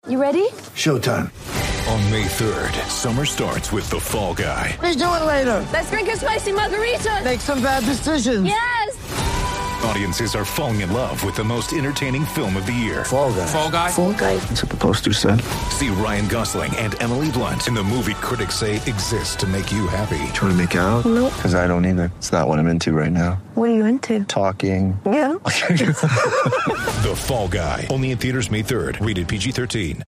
You ready? Showtime. On May 3rd, summer starts with The Fall Guy. Let's do it later. Let's drink a spicy margarita. Make some bad decisions. Yes. Audiences are falling in love with the most entertaining film of the year. Fall Guy. Fall Guy? Fall guy. That's what the poster said. See Ryan Gosling and Emily Blunt in the movie critics say exists to make you happy. Trying to make it out? Nope. Because I don't either. It's not what I'm into right now. What are you into? Talking. Yeah. The Fall Guy. Only in theaters May 3rd. Rated PG-13.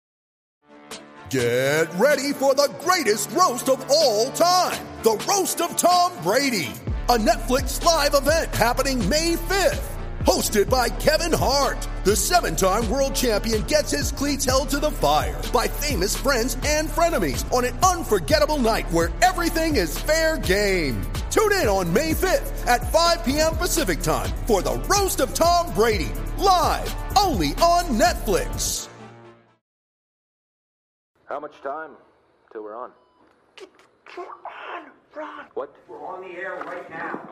Get ready for the greatest roast of all time. The Roast of Tom Brady. A Netflix live event happening May 5th. Hosted by Kevin Hart. The 7-time world champion gets his cleats held to the fire by famous friends and frenemies on an unforgettable night where everything is fair game. Tune in on May 5th at 5 p.m. Pacific time for the Roast of Tom Brady. Live only on Netflix. How much time till we're on? We're on, Ron. What? We're on the air right now.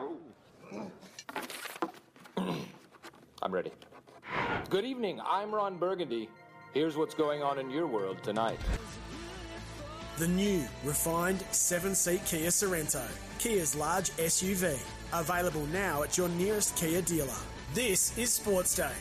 I'm ready. Good evening, I'm Ron Burgundy. Here's what's going on in your world tonight. The new, refined 7-seat Kia Sorrento, Kia's large SUV. Available now at your nearest Kia dealer. This is Sports Day.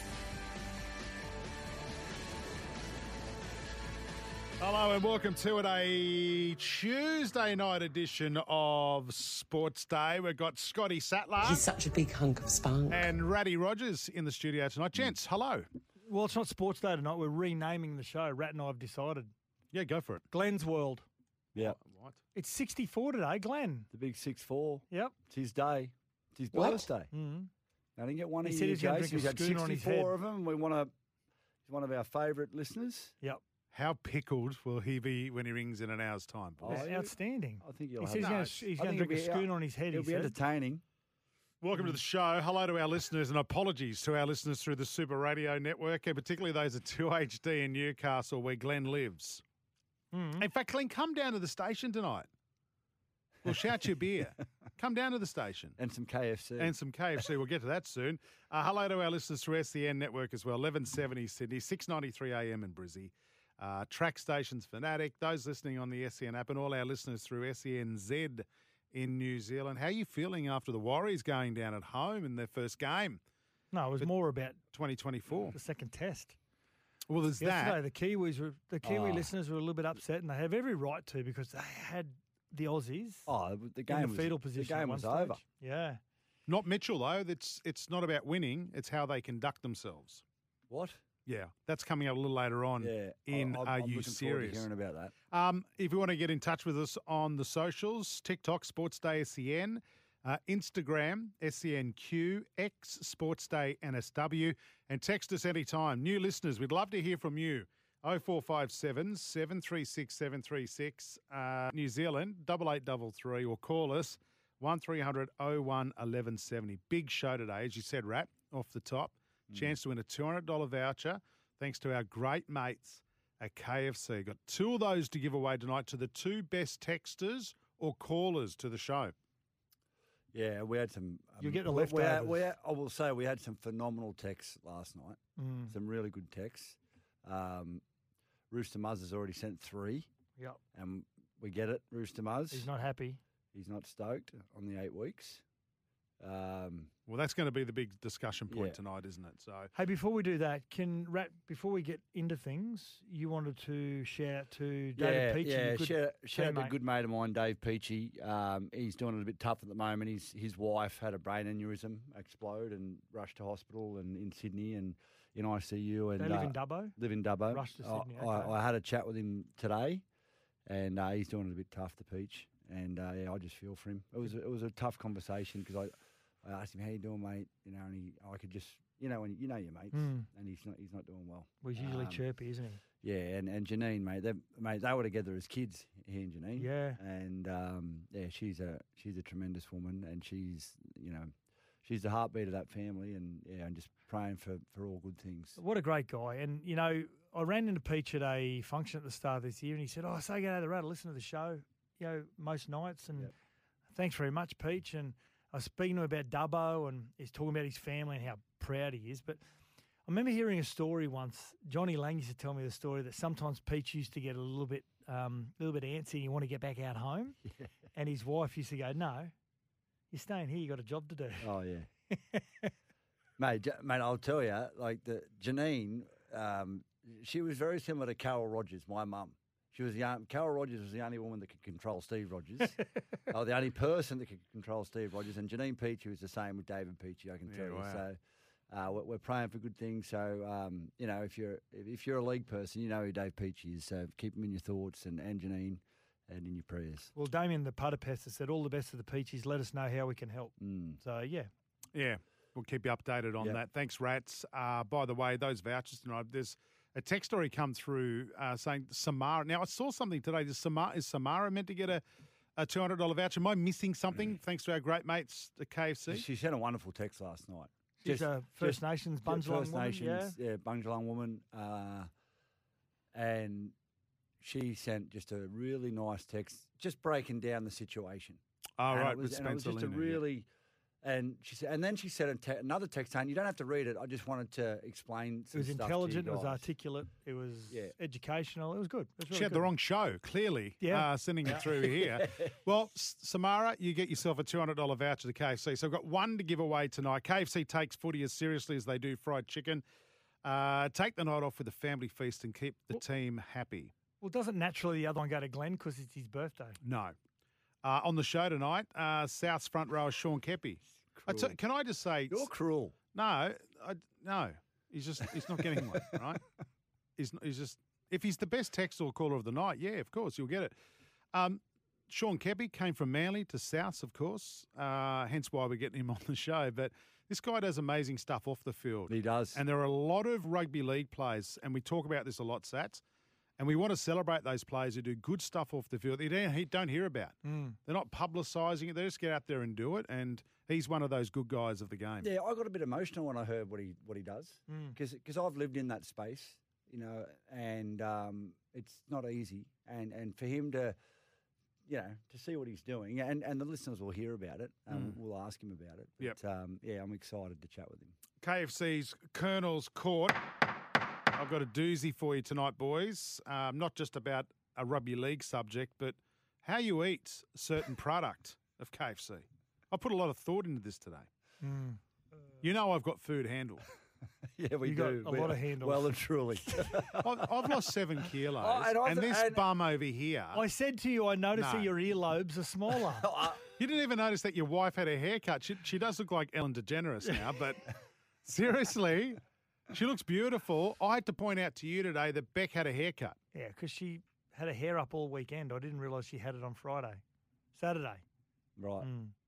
Hello and welcome to a Tuesday night edition of Sports Day. We've got Scotty Sattler. He's such a big hunk of spunk. And Ratty Rogers in the studio tonight. Gents, hello. Well, it's not Sports Day tonight. We're renaming the show. Rat and I have decided. Yeah, go for it. Glenn's World. Yeah. What? It's 64 today, Glenn. The big 6-4. Yep. It's his day. It's his What? birthday. Mm-hmm. I didn't get one He of said you, he's gonna Jason. drink a He's had schooner on his 64 head. of them. He's one of our favourite listeners. Yep. How pickled will he be when he rings in an hour's time, boys? Oh, Outstanding. I think He you'll says have he's I going think to drink a it'll be- schooner on his head, It'll he be said. entertaining. Welcome to the show. Hello to our listeners and apologies to our listeners through the Super Radio Network, and particularly those at 2HD in Newcastle where Glenn lives. Mm. In fact, Glenn, come down to the station tonight. We'll shout you beer. Come down to the station. And some KFC. And some KFC. We'll get to that soon. Hello to our listeners through SEN Network as well. 1170 Sydney, 693 AM in Brizzy. Track stations Fanatic, those listening on the SEN app, and all our listeners through SENZ in New Zealand. How are you feeling after the Warriors going down at home in their first game? No, it was more about 2024. the second test. Well, there's Yesterday, that. the Kiwi listeners were a little bit upset, and they have every right to because they had the Aussies The game in the fetal was, position. The game at was one over. stage. Yeah. Not Mitchell, though. It's not about winning. It's how they conduct themselves. What? Yeah, that's coming up a little later on Yeah. in I'm Are looking You forward to Serious? hearing about that. If you want to get in touch with us on the socials, TikTok, Sports Day SEN, Instagram, SENQ, X, Sports Day NSW, and text us anytime. New listeners, we'd love to hear from you. 0457 736 736, New Zealand, 8833, or call us 1300 01 1170. Big show today, as you said, Rat, off the top. Chance to win a $200 voucher thanks to our great mates at KFC. Got two of those to give away tonight to the two best texters or callers to the show. Yeah, we had some. You get the we- we had- leftovers. we had- I will say we had some phenomenal texts last night. Mm. Some really good texts. Rooster Muzz has already sent 3, Yep. and we get it. Rooster Muzz. He's not happy. He's not stoked on the 8 weeks. Well, that's going to be the big discussion point Yeah. tonight, isn't it? So, Hey, before we do that, before we get into things, you wanted to shout out to David Peachy. Yeah, your good shout out to a teammate. good mate of mine, Dave Peachy. He's doing it a bit tough at the moment. His wife had a brain aneurysm explode and rushed to hospital and in Sydney and in ICU. And They live in Dubbo? Live in Dubbo. Rushed to Sydney, okay. I had a chat with him today, and he's doing it a bit tough, to Peach. And I just feel for him. It was a tough conversation because I asked him, "How you doing, mate?" And I could just, when your mates, and he's not doing well. Well, he's usually chirpy, isn't he? Yeah, and Janine, mate, they were together as kids, he and Janine. Yeah. And she's a tremendous woman, and she's the heartbeat of that family, and and just praying for all good things. What a great guy. And, I ran into Peach at a function at the start of this year, and he said, "Oh, say get out of the rat, listen to the show, most nights." And thanks very much, Peach. And I was speaking to him about Dubbo, and he's talking about his family and how proud he is. But remember hearing a story once. Johnny Lang used to tell me the story that sometimes Peach used to get a little bit antsy and you want to get back out home. Yeah. And his wife used to go, no, you're staying here. You got a job to do. Oh, yeah. Mate, I'll tell you, like Janine, she was very similar to Carol Rogers, my mum. Carol Rogers was the only woman that could control Steve Rogers. Or the only person that could control Steve Rogers. And Janine Peachey was the same with David Peachey, I can tell you. So we're praying for good things. So, if you're a league person, you know who Dave Peachey is. So keep him in your thoughts and Janine and in your prayers. Well, Damien the Putter Pest has said, all the best to the Peacheys. Let us know how we can help. So, yeah. Yeah, we'll keep you updated on that. Thanks, Rats. By the way, those vouchers tonight, there's a text story come through saying Samara. Now, I saw something today. Is Samara meant to get a $200 voucher? Am I missing something thanks to our great mates at KFC? She sent a wonderful text last night. She's a First Nations Bundjalung woman. Yeah, Bundjalung woman. And she sent just a really nice text, just breaking down the situation. Oh, right. It was just a really... And she said, and then she said another text saying, "You don't have to read it. I just wanted to explain." It was stuff intelligent. To you it was articulate. It was educational. It was good. It was really she had the wrong show, clearly. Yeah, sending it through here. Well, Samara, you get yourself a $200 voucher to KFC. So I've got one to give away tonight. KFC takes footy as seriously as they do fried chicken. Take the night off with a family feast and keep the team happy. Well, doesn't naturally the other one go to Glenn because it's his birthday? No. On the show tonight, South's front rower Sean Keppie. Can I just say... You're cruel. No, no. He's not getting one, right? He's just... If he's the best text or caller of the night, yeah, of course, you'll get it. Sean Keppie came from Manly to Souths, of course, hence why we're getting him on the show. But this guy does amazing stuff off the field. He does. And there are a lot of rugby league players, and we talk about this a lot, Sats, and we want to celebrate those players who do good stuff off the field that you don't hear about. They're not publicising it. They just get out there and do it, and he's one of those good guys of the game. Yeah, I got a bit emotional when I heard what he does because I've lived in that space, and it's not easy. And for him to, to see what he's doing, and the listeners will hear about it. We'll ask him about it. But, I'm excited to chat with him. KFC's Colonel's Court. I've got a doozy for you tonight, boys. Not just about a rugby league subject, but how you eat a certain product of KFC. I put a lot of thought into this today. You know I've got food handled. Yeah, we you do. Got a lot of handles. Well and truly. I've lost 7 kilos. And this bum over here. I said to you, I noticed that your earlobes are smaller. You didn't even notice that your wife had a haircut. She does look like Ellen DeGeneres now, but seriously, she looks beautiful. I had to point out to you today that Beck had a haircut. Yeah, because she had her hair up all weekend. I didn't realise she had it on Saturday. Right.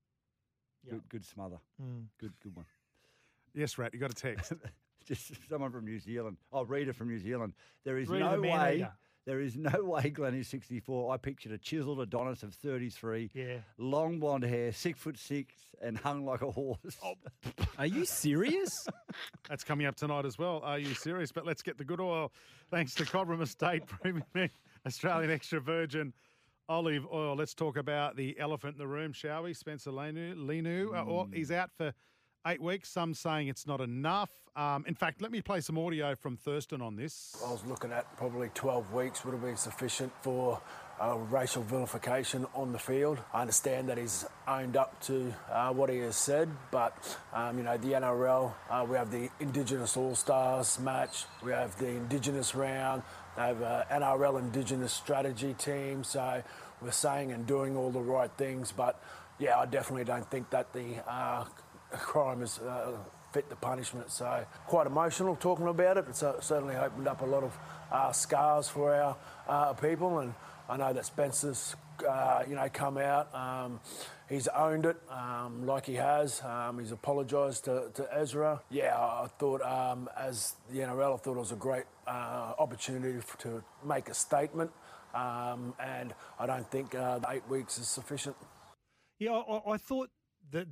Good smother. Good one. Yes, Rat, you got a text. Just someone from New Zealand. Oh, Rita from New Zealand. There is no way Glenn is 64. I pictured a chiseled Adonis of 33. Yeah. Long blonde hair, 6'6", and hung like a horse. Oh. Are you serious? That's coming up tonight as well. Are you serious? But let's get the good oil. Thanks to Cobram Estate Premium Australian Extra Virgin Olive Oil. Let's talk about the elephant in the room, shall we? Spencer Leniu. He's out for 8 weeks. Some saying it's not enough. In fact, let me play some audio from Thurston on this. I was looking at probably 12 weeks would have been sufficient for racial vilification on the field. I understand that he's owned up to what he has said, but, the NRL, we have the Indigenous All-Stars match, we have the Indigenous round, they have an NRL Indigenous strategy team, so we're saying and doing all the right things, but, yeah, I definitely don't think that the crime is fit the punishment. So quite emotional talking about it. It's certainly opened up a lot of scars for our people, and I know that Spencer's come out. He's owned it like he has. He's apologised to Ezra. Yeah, I thought as the NRL, I thought it was a great opportunity to make a statement, and I don't think 8 weeks is sufficient. Yeah, I thought that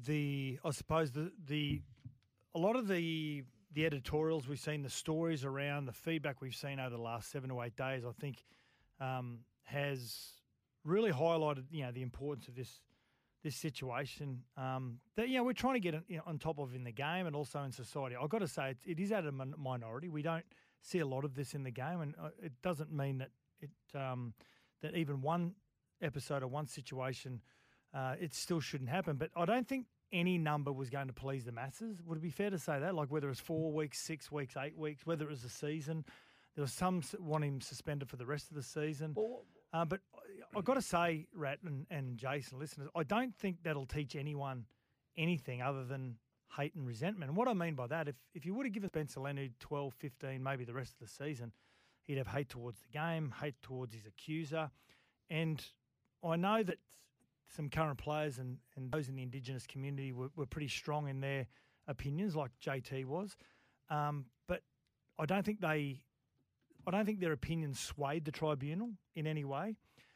a lot of the editorials we've seen, the stories around, the feedback we've seen over the last 7 to 8 days, I think has really highlighted, the importance of this this situation that we're trying to get on top of in the game and also in society. I've got to say it is at a minority. We don't see a lot of this in the game, and it doesn't mean that that even one episode or one situation it still shouldn't happen. But I don't think any number was going to please the masses. Would it be fair to say that? Like whether it was 4 weeks, 6 weeks, 8 weeks, whether it was a season. There was some want him suspended for the rest of the season. But I've got to say, Rat and Jason, listeners, I don't think that'll teach anyone anything other than hate and resentment. And what I mean by that, if you would have given Spencer Leniu 12, 15, maybe the rest of the season, he'd have hate towards the game, hate towards his accuser. And I know that some current players and those in the Indigenous community were pretty strong in their opinions, like JT was. But I don't think their opinions swayed the tribunal in any way.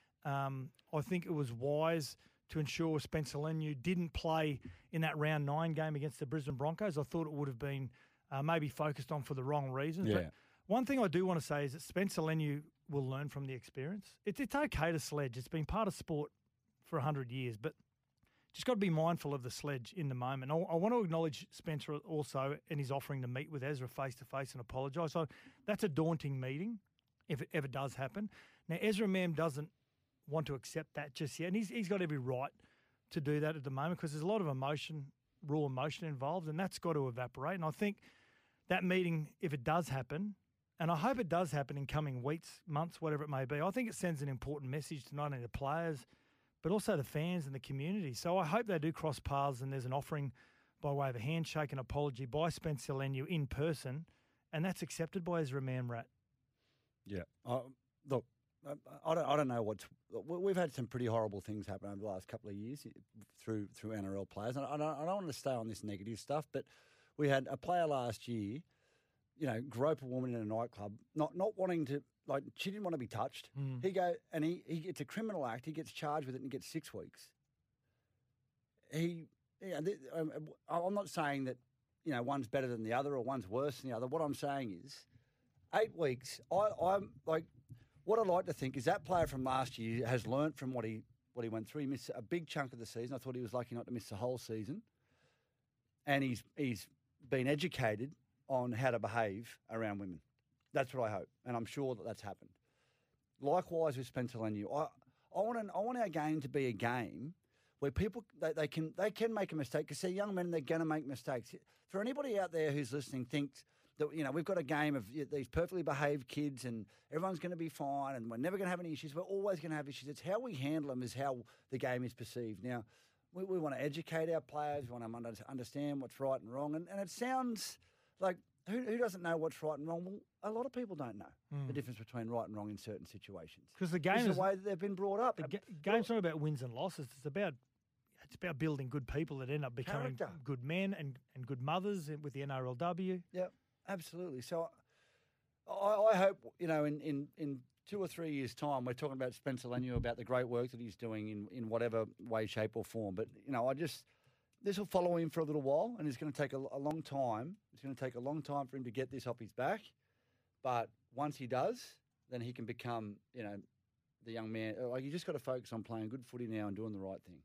I think it was wise to ensure Spencer Leniu didn't play in that round 9 game against the Brisbane Broncos. I thought it would have been maybe focused on for the wrong reasons. Yeah. But one thing I do want to say is that Spencer Leniu will learn from the experience. It's okay to sledge. It's been part of sport for 100 years, but just got to be mindful of the sledge in the moment. I want to acknowledge Spencer also and his offering to meet with Ezra face-to-face and apologise. So that's a daunting meeting if it ever does happen. Now, Ezra Mam doesn't want to accept that just yet, and he's got every right to do that at the moment because there's a lot of emotion, raw emotion involved, and that's got to evaporate. And I think that meeting, if it does happen, and I hope it does happen in coming weeks, months, whatever it may be, I think it sends an important message to not only the players but also the fans and the community. So I hope they do cross paths and there's an offering by way of a handshake and apology by Spencer Leniu in person, and that's accepted by Ezra Mamrat. Yeah. Look, I don't know what's... We've had some pretty horrible things happen over the last couple of years through NRL players. And I don't want to stay on this negative stuff, but we had a player last year, grope a woman in a nightclub, not wanting to... Like, she didn't want to be touched. He gets a criminal act. He gets charged with it and gets 6 weeks. I'm not saying that, one's better than the other or one's worse than the other. What I'm saying is 8 weeks. I'm like, what I'd like to think is that player from last year has learnt from what he went through. He missed a big chunk of the season. I thought he was lucky not to miss the whole season. And he's been educated on how to behave around women. That's what I hope, and I'm sure that that's happened. Likewise with Spencer Leniu, I want our game to be a game where people they can make a mistake because they're young men and they're going to make mistakes. For anybody out there who's listening, thinks that we've got a game of these perfectly behaved kids and everyone's going to be fine and we're never going to have any issues. We're always going to have issues. It's how we handle them is how the game is perceived. Now, we want to educate our players. We want them to understand what's right and wrong, and it sounds like. Who doesn't know what's right and wrong? Well, a lot of people don't know the difference between right and wrong in certain situations. Because the game is the way that they've been brought up. The game's not about wins and losses. It's about building good people that end up becoming good men and good mothers with the NRLW. Yeah, absolutely. So I hope, in 2 or 3 years' time, we're talking about Spencer Leniu, about the great work that he's doing in whatever way, shape or form. But, this will follow him for a little while, and it's going to take a long time. It's going to take a long time for him to get this off his back. But once he does, then he can become, the young man. Like, you just got to focus on playing good footy now and doing the right thing.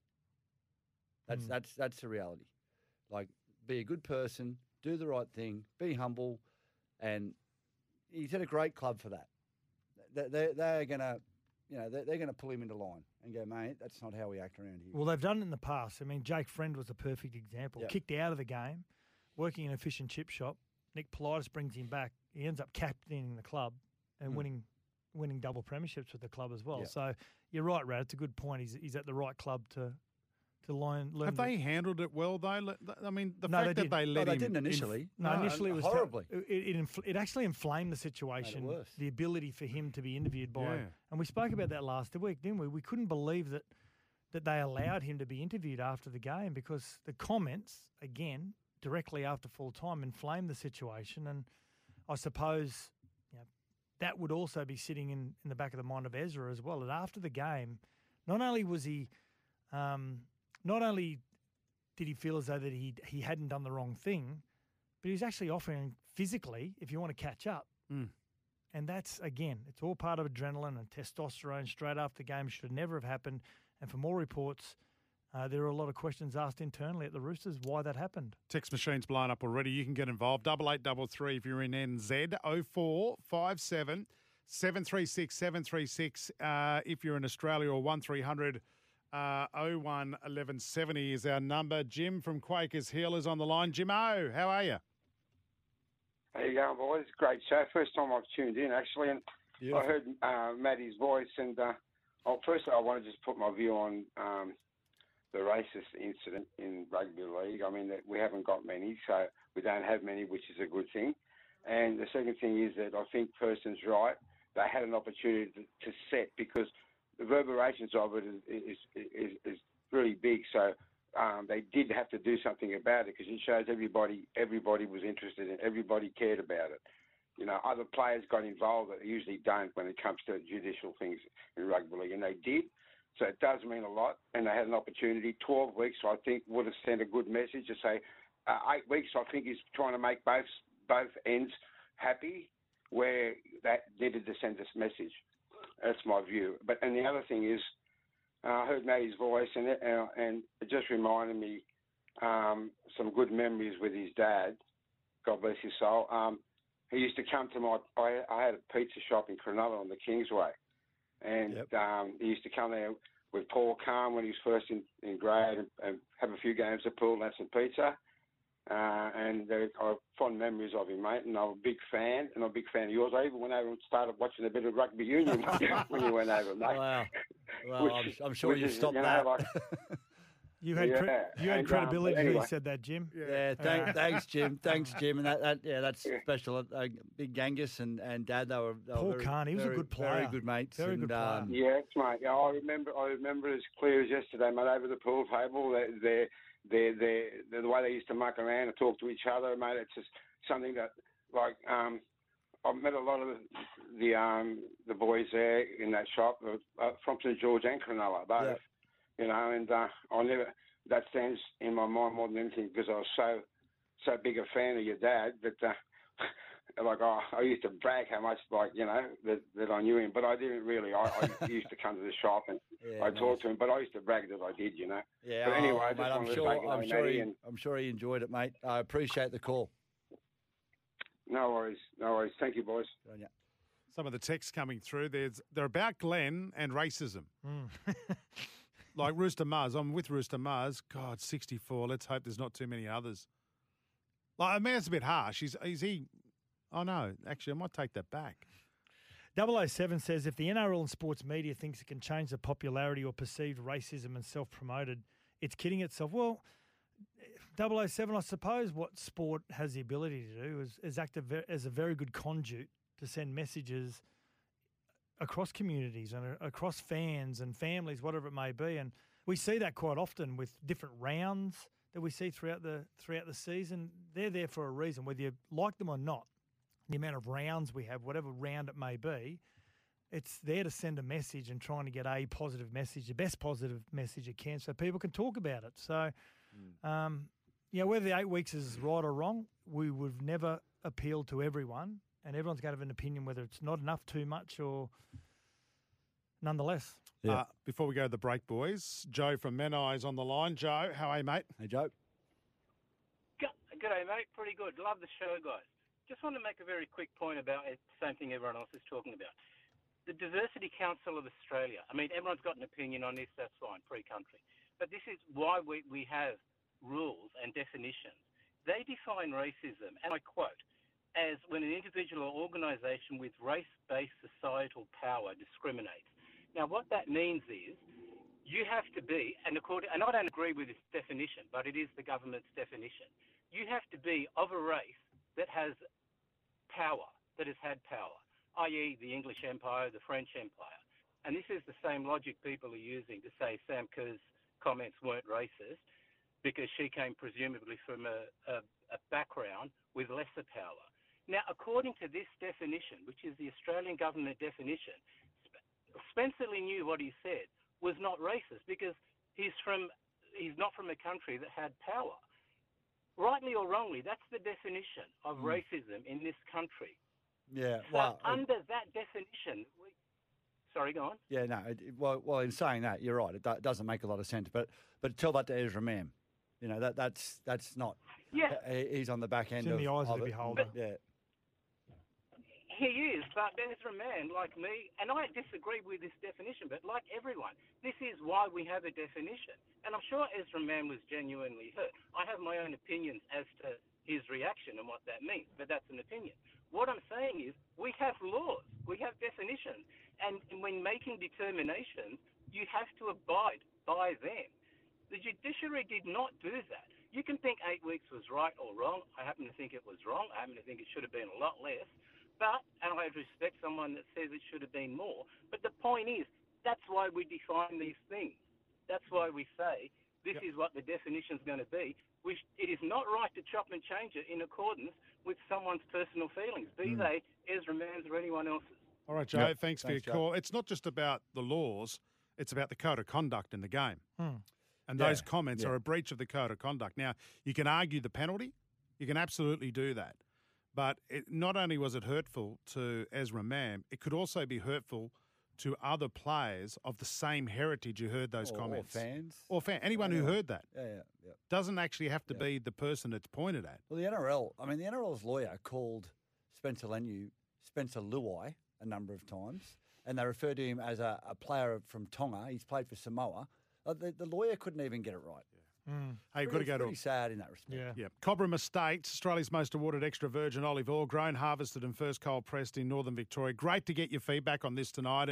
That's the reality. Like, be a good person, do the right thing, be humble, and he's at a great club for that. They're going to, they're going to pull him into line and go, mate, that's not how we act around here. Well, they've done it in the past. I mean, Jake Friend was a perfect example. Yep. Kicked out of the game, working in a fish and chip shop. Nick Politis brings him back. He ends up captaining the club and winning double premierships with the club as well. Yep. So you're right, Rad. It's a good point. He's at the right club to learn. Have they handled it well, though? I mean, the fact that they let him... they didn't initially. Initially it was horribly. It actually inflamed the situation, Made it worse. the ability for him to be interviewed by... Yeah. And we spoke about that last week, didn't we? We couldn't believe that they allowed him to be interviewed after the game because the comments, again, directly after full time, inflamed the situation. And I suppose that would also be sitting in the back of the mind of Ezra as well. And after the game, not only was he... Not only did he feel as though that he hadn't done the wrong thing, but he was actually offering physically, if you want to catch up. And that's, again, it's all part of adrenaline and testosterone straight after the game. Should never have happened. And for more reports, there are a lot of questions asked internally at the Roosters why that happened. Text machine's blown up already. You can get involved. 8833 if you're in NZ. 0457 736 736 if you're in Australia, or 1300 01 1170 is our number. Jim from Quakers Hill is on the line. Jim O, how are you? How you going, boys? Great show. First time I've tuned in, actually, and Beautiful. I heard Maddie's voice. And firstly, I want to just put my view on the racist incident in rugby league. I mean, that we haven't got many, so we don't have many, which is a good thing. And the second thing is that I think Person's right. They had an opportunity to set, because the reverberations of it is really big. So they did have to do something about it, because it shows everybody was interested and everybody cared about it. You know, other players got involved that they usually don't when it comes to judicial things in rugby league, and they did. So it does mean a lot, and they had an opportunity. 12 weeks, I think, would have sent a good message to say 8 weeks, I think, is trying to make both ends happy, where that needed to send this message. That's my view. And the other thing is, I heard Maddie's voice, and it just reminded me some good memories with his dad. God bless his soul. He used to come to I had a pizza shop in Cronulla on the Kingsway, and he used to come there with Paul Kahn when he was first in grade, and have a few games of pool and have some pizza. And I have fond memories of him, mate, and I'm a big fan, and I'm a big fan of yours. I even went over and started watching a bit of rugby union when you went over, mate. Wow. Well, I'm sure you stopped that. You had credibility when you said that, Jim. Yeah, thanks, Jim. Thanks, Jim. And that's special. Big Angus and Dad, they were Paul Kahn, he was a good player. Very good mates. Very good player. Yes, mate. Yeah, I remember as clear as yesterday, mate, over the pool table. The way they used to muck around and talk to each other, mate. It's just something that, like, I've met a lot of the boys there in that shop from St George and Cronulla, both. Yeah. You know, and that stands in my mind more than anything, because I was so big a fan of your dad that, I used to brag how much, that I knew him, but I didn't really. I used to come to the shop and I talked to him, but I used to brag that I did, you know. Yeah, but anyway, I just mate, wanted to say I'm sure he enjoyed it, mate. I appreciate the call. No worries. Thank you, boys. Some of the texts coming through, they're about Glenn and racism. Like Rooster Muzz, I'm with Rooster Muzz. God, 64. Let's hope there's not too many others. Like, I mean, it's a bit harsh. Is he? Oh no, actually, I might take that back. 007 says, if the NRL and sports media thinks it can change the popularity or perceived racism and self-promoted, it's kidding itself. Well, 007, I suppose what sport has the ability to do is act as a very good conduit to send messages across communities and across fans and families, whatever it may be. And we see that quite often with different rounds that we see throughout the season. They're there for a reason, whether you like them or not. The amount of rounds we have, whatever round it may be, it's there to send a message and trying to get a positive message, the best positive message it can, so people can talk about it. So, whether the 8 weeks is right or wrong, we would never appeal to everyone. And everyone's going to have an opinion whether it's not enough, too much, or nonetheless. Yeah. Before we go to the break, boys, Joe from Menai is on the line. Joe, how are you, mate? Hey, Joe. G'day, mate. Pretty good. Love the show, guys. Just want to make a very quick point about it, same thing everyone else is talking about. The Diversity Council of Australia. I mean, everyone's got an opinion on this. That's fine, pre-country. But this is why we have rules and definitions. They define racism, and I quote, as when an individual or organisation with race-based societal power discriminates. Now, what that means is you have to be, and I don't agree with this definition, but it is the government's definition, you have to be of a race that has power, that has had power, i.e. the English Empire, the French Empire. And this is the same logic people are using to say Sam Kerr's comments weren't racist because she came presumably from a background with lesser power. Now, according to this definition, which is the Australian government definition, Spencer Leniu, what he said, was not racist because he's not from a country that had power. Rightly or wrongly, that's the definition of racism in this country. Yeah, so under that definition, Sorry, go on. Yeah, no. Well, in saying that, you're right. It doesn't make a lot of sense. But tell that to Ezra Mam. You know, that's not. Yeah. He's on the back end It's in the eyes of the it. beholder. Yeah. He is, but Ezra Mann, like me, and I disagree with this definition, but like everyone, this is why we have a definition. And I'm sure Ezra Mann was genuinely hurt. I have my own opinions as to his reaction and what that means, but that's an opinion. What I'm saying is we have laws, we have definitions, and when making determinations, you have to abide by them. The judiciary did not do that. You can think 8 weeks was right or wrong. I happen to think it was wrong. I happen to think it should have been a lot less. But, and I respect someone that says it should have been more, but the point is, that's why we define these things. That's why we say this is what the definition is going to be. It is not right to chop and change it in accordance with someone's personal feelings, be they Ezra Mann's or anyone else's. All right, Joe, thanks for your call. It's not just about the laws, it's about the code of conduct in the game. And those comments are a breach of the code of conduct. Now, you can argue the penalty. You can absolutely do that. But not only was it hurtful to Ezra Mam, it could also be hurtful to other players of the same heritage who heard those comments. Or fans. Anyone who heard that. Yeah. Doesn't actually have to be the person it's pointed at. Well, the NRL's lawyer called Spencer Luai a number of times, and they referred to him as a player from Tonga. He's played for Samoa. The lawyer couldn't even get it right. Hey, you've got to go to. Pretty sad in that respect. Yeah. Cobram Estates, Australia's most awarded extra virgin olive oil, grown, harvested, and first cold pressed in northern Victoria. Great to get your feedback on this tonight,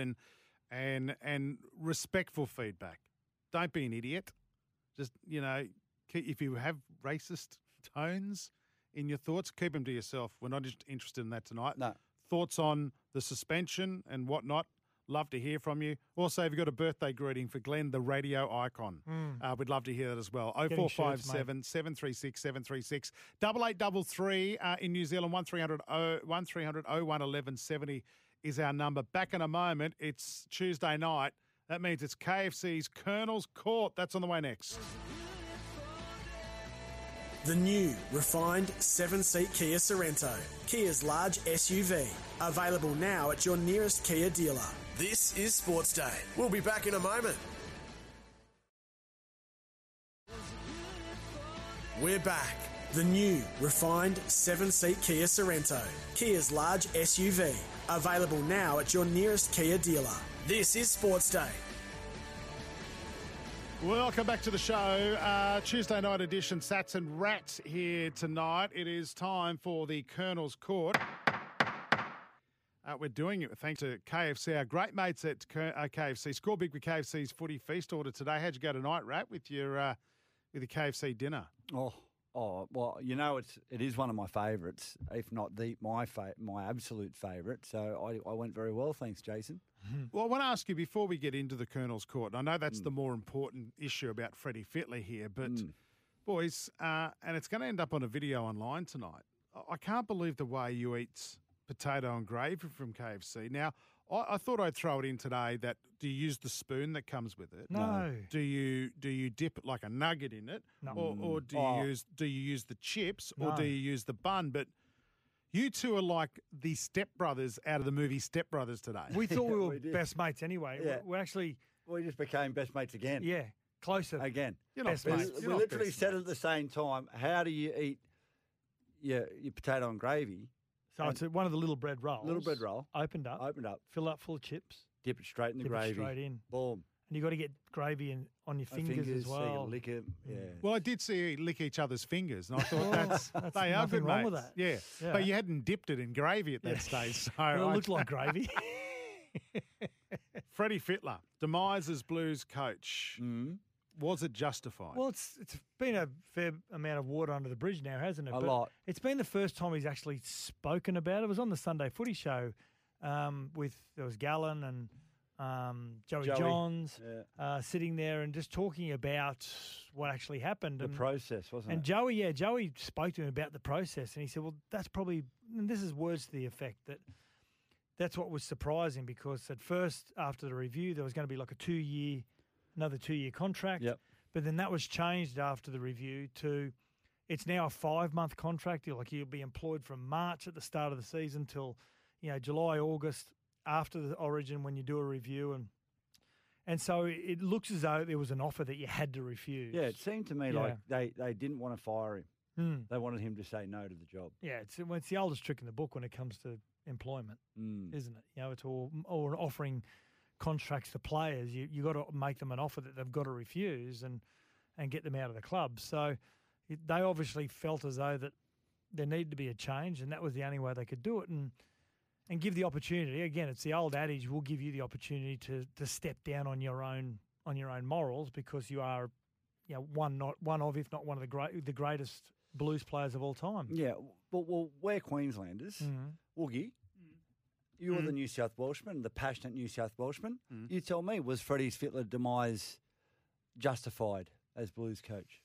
and respectful feedback. Don't be an idiot. Just if you have racist tones in your thoughts, keep them to yourself. We're not interested in that tonight. No. Thoughts on the suspension and whatnot. Love to hear from you. Also, if you've got a birthday greeting for Glenn, the radio icon, we'd love to hear that as well. 0457 736 736 8833 in New Zealand, 1300 01 1170 is our number. Back in a moment. It's Tuesday night. That means it's KFC's Colonel's Court. That's on the way next. The new, refined 7-seat Kia Sorrento, Kia's large SUV. Available now at your nearest Kia dealer. This is Sports Day. We'll be back in a moment. We're back. The new, refined 7-seat Kia Sorrento, Kia's large SUV. Available now at your nearest Kia dealer. This is Sports Day. Welcome back to the show. Tuesday night edition, Sats and Rats here tonight. It is time for the Colonel's Court. We're doing it thanks to KFC, our great mates at KFC. Score big with KFC's footy feast order today. How'd you go tonight, Rat, with your KFC dinner? Oh, well, it is one of my favourites, if not my absolute favourite. So I went very well, thanks, Jason. Well, I want to ask you before we get into the Colonel's Court, and I know that's the more important issue about Freddie Fittler here, but boys, and it's going to end up on a video online tonight. I can't believe the way you eat potato and gravy from KFC. Now, I thought I'd throw it in today that do you use the spoon that comes with it? No. Do you dip like a nugget in it? No. Or do you use the chips or do you use the bun? But you two are like the stepbrothers out of the movie Step Brothers today. We thought we were best mates anyway. Yeah. We just became best mates again. Yeah, closer. Again. You're not best best. mates. We literally said at the same time, how do you eat your potato and gravy? So it's one of the little bread rolls. Little bread roll. Opened up. Fill up full of chips. Dip it straight in the gravy. Straight in. Boom. And you got to get gravy on your fingers as well. So you can lick it. Yeah. Well, I did see you lick each other's fingers, and I thought they are nothing good wrong mates. with that. Yeah. Yeah. But you hadn't dipped it in gravy at that stage. So It looked like gravy. Freddie Fittler, demise as Blues coach. Was it justified? Well, it's been a fair amount of water under the bridge now, hasn't it? A lot. It's been the first time he's actually spoken about it. It was on the Sunday Footy Show there was Gallen and Joey Johns sitting there and just talking about what actually happened. The process, wasn't it? And Joey spoke to him about the process, and he said, well, that's probably, and this is words to the effect that that's what was surprising, because at first, after the review, there was going to be like another 2-year contract. Yep. But then that was changed after the review to it's now a 5-month contract. You'll be employed from March at the start of the season till July, August after the Origin when you do a review, and so it looks as though there was an offer that you had to refuse. Yeah, it seemed to me like they didn't want to fire him. They wanted him to say no to the job. Yeah, it's the oldest trick in the book when it comes to employment, isn't it? You know, it's all offering contracts to players. You got to make them an offer that they've got to refuse and get them out of the club. So they obviously felt as though that there needed to be a change, and that was the only way they could do it. And give the opportunity. Again, it's the old adage: we'll give you the opportunity to step down on your own morals because you are, one of, if not one of the greatest blues players of all time. Yeah, well, we're Queenslanders. Woogie, you're the New South Welshman, the passionate New South Welshman. You tell me, was Freddie's Fittler demise justified as Blues coach?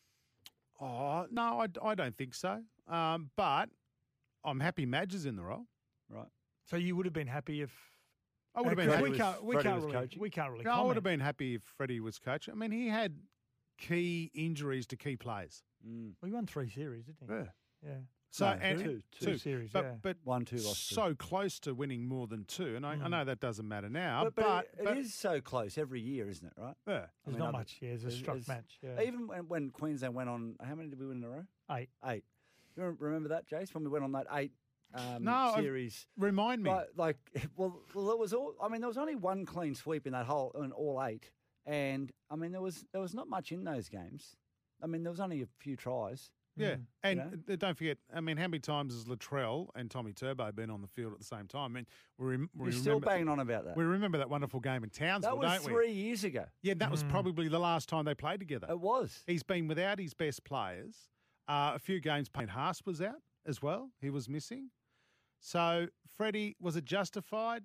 Oh, no, I don't think so. But I'm happy Madge is in the role. Right. So you would have been happy if I would have been happy. We can't really. No, I would have been happy if Freddie was coach. I mean, he had key injuries to key players. Well, he won 3 series, didn't he? Yeah. So No, two series, but 1-2 lost. So close to winning more than 2, and I know that doesn't matter now. But it is so close every year, isn't it? Right? Yeah. There's not much. Yeah, there's a struck match. Yeah. Even when Queensland went on, how many did we win in a row? 8. You remember that, Jace? When we went on that 8 series. Remind me. Well, there was all. I mean, there was only one clean sweep in that whole in all 8, and I mean there was not much in those games. I mean, there was only a few tries. Yeah, and don't forget. I mean, how many times has Latrell and Tommy Turbo been on the field at the same time? I mean, we're still banging on about that. We remember that wonderful game in Townsville, don't we? That was 3 years ago. Yeah, that was probably the last time they played together. It was. He's been without his best players. A few games, Payne Haas was out as well. He was missing. So, Freddie, was it justified?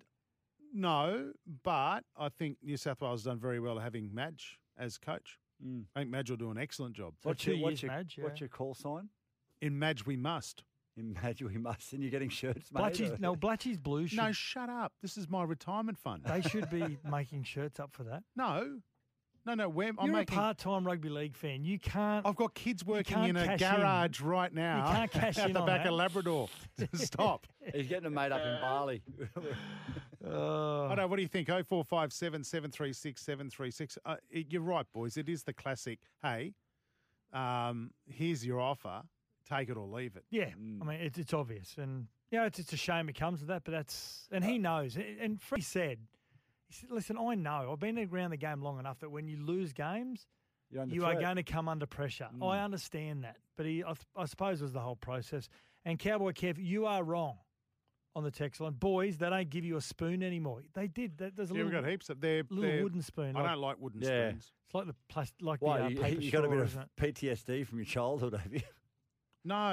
No, but I think New South Wales has done very well having Madge as coach. I think Madge will do an excellent job. So what's your call sign? In Madge we must. In Madge we must. And you're getting shirts made? Blatchy's Blues. No, shut up. This is my retirement fund. They should be making shirts up for that. No. You're a part-time rugby league fan. You can't. I've got kids working in a garage right now. You can't cash out in the on back that. of Labrador. Stop. He's getting them made up in Bali. I know. What do you think? 0457 736 736. You're right, boys. It is the classic. Hey, here's your offer. Take it or leave it. Yeah, I mean it's obvious, and it's a shame it comes to that. But and he knows. And Freddie said. He said, listen, I know. I've been around the game long enough that when you lose games, you are going to come under pressure. I understand that. But I suppose it was the whole process. And Cowboy Kev, you are wrong on the text line. Boys, they don't give you a spoon anymore. They did. There's a we've got heaps of they're wooden spoon. I don't like wooden spoons. It's like the plastic, like Why, the paper you got a bit straw, of PTSD from your childhood, have you? No.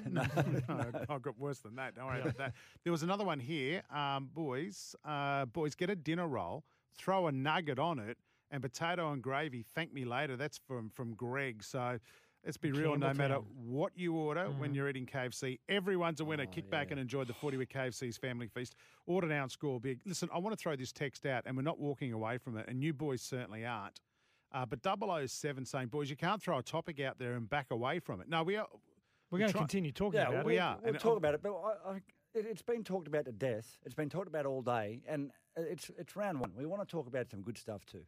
I've got worse than that. Don't worry about that. There was another one here. Boys, get a dinner roll, throw a nugget on it, and potato and gravy. Thank me later. That's from Greg. So let's be real. No matter what you order when you're eating KFC, everyone's a winner. Kick back and enjoy the footy with KFC's Family Feast. Order now and score big. Listen, I want to throw this text out, and we're not walking away from it, and you boys certainly aren't. But 007 saying, boys, you can't throw a topic out there and back away from it. No, we are. We're going to continue talking about it. We are. We'll talk about it, but it's been talked about to death. It's been talked about all day, and it's round 1. We want to talk about some good stuff too.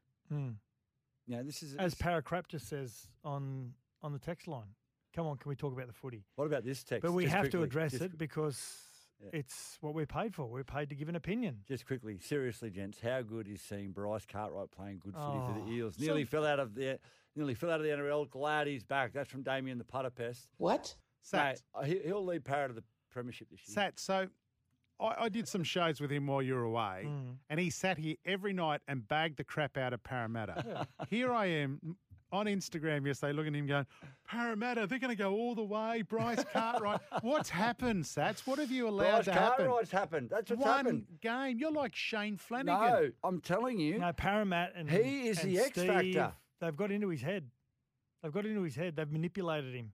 This is as Paracrap just says on the text line. Come on, can we talk about the footy? What about this text? But we have to address it because it's what we're paid for. We're paid to give an opinion. Just quickly, seriously, gents, how good is seeing Bryce Cartwright playing good footy for the Eels? Nearly fell out of the NRL. Glad he's back. That's from Damien the Putter Pest. What? Mate, he'll lead Parra to the premiership this year. Sat, so I did some shows with him while you were away, and he sat here every night and bagged the crap out of Parramatta. Here I am on Instagram yesterday looking at him going, Parramatta, they're going to go all the way. Bryce Cartwright. What's happened, Sats? What have you allowed to happen? Bryce Cartwright's happened. That's what's happened. One game. You're like Shane Flanagan. No, I'm telling you. No, Parramatta and he is the X factor. They've got into his head. They've manipulated him.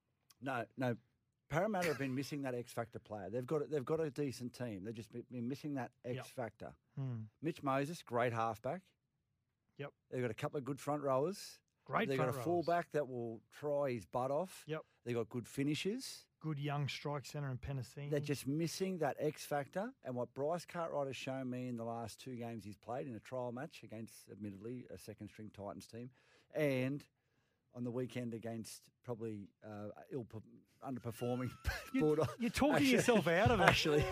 No. Parramatta have been missing that X factor player. They've got a decent team. They've just been missing that X factor. Mitch Moses, great halfback. Yep. They've got a couple of good front rowers. They've got a fullback that will try his butt off. Yep. They've got good finishers. good young strike centre in Penasini. They're just missing that X factor. And what Bryce Cartwright has shown me in the last 2 games he's played in a trial match against, admittedly, a second-string Titans team, and on the weekend against probably underperforming Bulldogs. You're talking yourself out of it. Actually.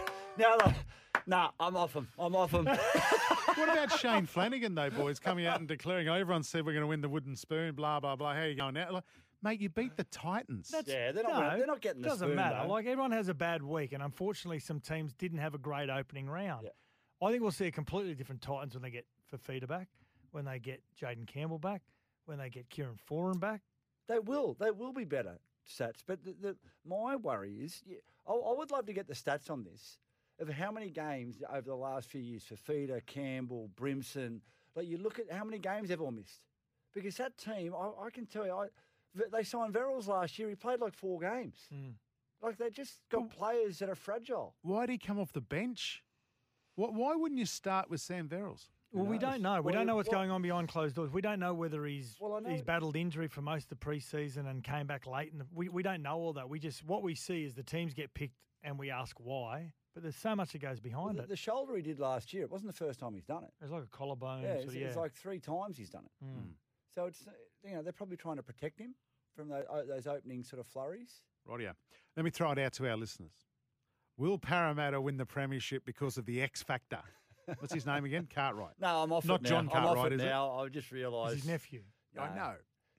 No, I'm off him. What about Shane Flanagan, though, boys, coming out and declaring, everyone said we're going to win the wooden spoon, blah, blah, blah. How are you going now? Like, mate, you beat the Titans. They're not getting the spoon. Doesn't matter. Though. Like, everyone has a bad week, and unfortunately some teams didn't have a great opening round. Yeah. I think we'll see a completely different Titans when they get Fafita back, when they get Jaden Campbell back, when they get Kieran Foran back. They will be better stats. But my worry is, I would love to get the stats on this, of how many games over the last few years, Fafita, Campbell, Brimson, like you look at how many games they've all missed. Because that team, I can tell you, they signed Verrills last year. He played like 4 games. Like they just got players that are fragile. Why did he come off the bench? Why wouldn't you start with Sam Verrills? Well, we don't know. We don't know what's going on behind closed doors. We don't know whether he's battled injury for most of the preseason and came back late. And we don't know all that. What we see is the teams get picked and we ask why. But there's so much that goes behind it. The shoulder he did last year, it wasn't the first time he's done it. It was like a collarbone. Yeah, it's like 3 times he's done it. So it's they're probably trying to protect him from those opening sort of flurries. Rightio. Let me throw it out to our listeners. Will Parramatta win the premiership because of the X factor? What's his name again? Cartwright. No, I'm off Not it now. John Cartwright, is now. I just realised. His nephew. I know.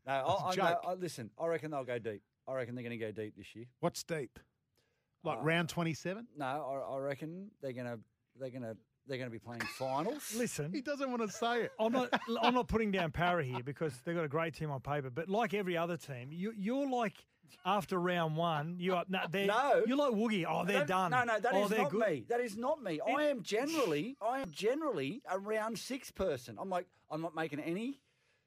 No, listen, I reckon they'll go deep. I reckon they're going to go deep this year. What's deep? Like round 27? No, I reckon they're going to be playing finals. Listen, he doesn't want to say it. I'm not putting down Para here because they've got a great team on paper. But like every other team, you're like after round 1, you're like Woogie. Oh, they're done. No, that is not good. me. That is not me. I am generally a round 6 person. I'm not making any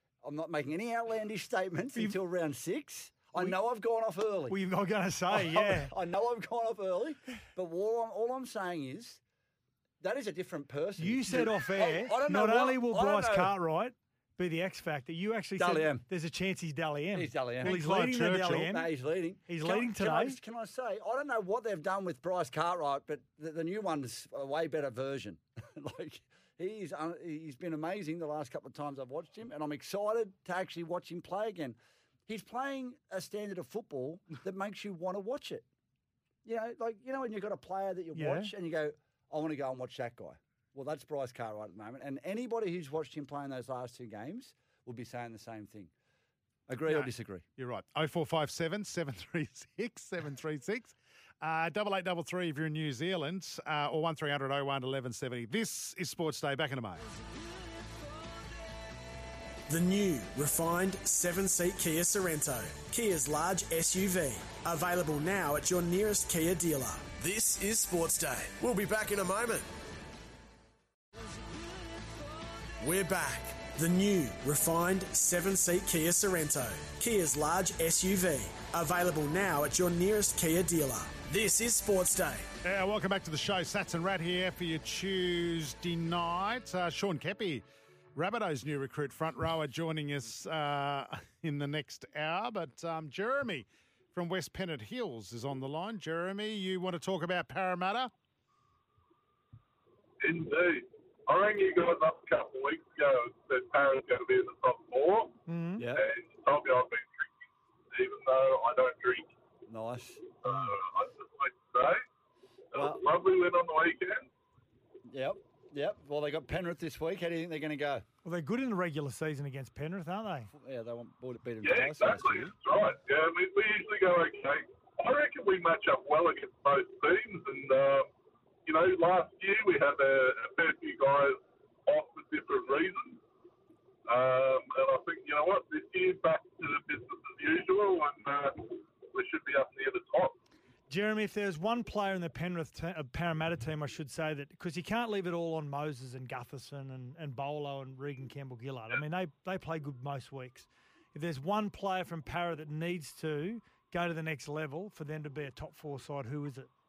outlandish statements until round 6. I know I've gone off early. Well, I'm going to say, yeah. I know I've gone off early, but all I'm saying is that is a different person. You said off air, not only will Bryce Cartwright be the X factor, you actually said there's a chance he's Dally M. He's Dally M. Well, he's leading the Dally M. No, he's leading. He's leading today. Can I say, I don't know what they've done with Bryce Cartwright, but the new one's a way better version. Like he's been amazing the last couple of times I've watched him, and I'm excited to actually watch him play again. He's playing a standard of football that makes you want to watch it. When you've got a player that you watch and you go, I want to go and watch that guy. Well, that's Bryce Cartwright at the moment. And anybody who's watched him play in those last 2 games will be saying the same thing. Agree or disagree? You're right. 0457 736 736. 8833 if you're in New Zealand, or 1300 01 1170. This is Sports Day. Back in a moment. The new, refined 7-seat Kia Sorrento, Kia's large SUV. Available now at your nearest Kia dealer. This is Sports Day. We'll be back in a moment. We're back. The new, refined 7-seat Kia Sorrento, Kia's large SUV. Available now at your nearest Kia dealer. This is Sports Day. Welcome back to the show. Sats and Rat here for your Tuesday night. Sean Kepi, Rabbitohs' new recruit front rower, joining us in the next hour. But Jeremy from West Pennant Hills is on the line. Jeremy, you want to talk about Parramatta? Indeed. I rang you guys up a couple of weeks ago and said Parra's going to be in the top 4. Mm-hmm. Yeah. And you told me I've been drinking, even though I don't drink. Nice. I just like to say, it was a lovely win on the weekend. Yep. Well, they got Penrith this week. How do you think they're going to go? Well, they're good in the regular season against Penrith, aren't they? Yeah, they beat them Yeah, twice. exactly. That's right. Yeah, we usually go okay. I reckon we match up well against both teams. And, last year we had a fair few guys off for different reasons. And I think, this year back to the business as usual, and we should be up near the top. Jeremy, if there's one player in the Parramatta team, I should say that, because you can't leave it all on Moses and Gutherson and Bolo and Regan Campbell-Gillard. I mean, they play good most weeks. If there's one player from Parra that needs to go to the next level for them to be a top 4 side, who is it?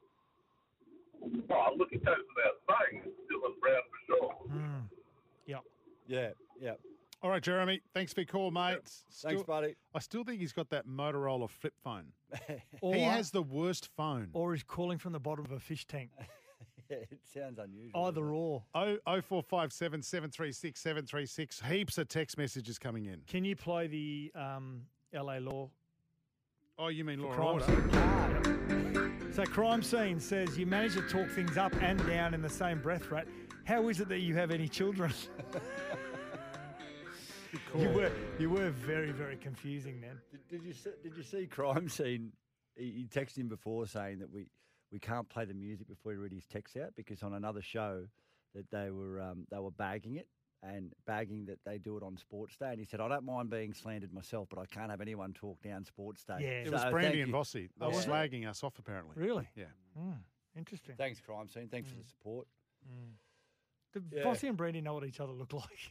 Oh, look, it goes without saying. It's Dylan Brown for sure. Yep. Yeah. All right, right, Jeremy. Thanks for your call, mate. Thanks, buddy. I still think he's got that Motorola flip phone. Or- He has the worst phone. Or he's calling from the bottom of a fish tank. Yeah, it sounds unusual. Either or. 0457 736 736. Heaps of text messages coming in. Can you play the LA Law? Oh, you mean Law and crime Order? scene? So Crime Scene says you manage to talk things up and down in the same breath, right? How is it that you have any children? You were very, very confusing then. Did you see Crime Scene? He texted him before saying that we can't play the music before he read his text out because on another show that they were bagging it and bagging that they do it on Sports Day. And he said, I don't mind being slandered myself, but I can't have anyone talk down Sports Day. Yeah, it So was thank Brandy you. and Vossi. They were slagging us off, apparently. Really? Yeah. Interesting. Thanks, Crime Scene. Thanks for the support. Do Yeah. Vossi and Brandy know what each other look like?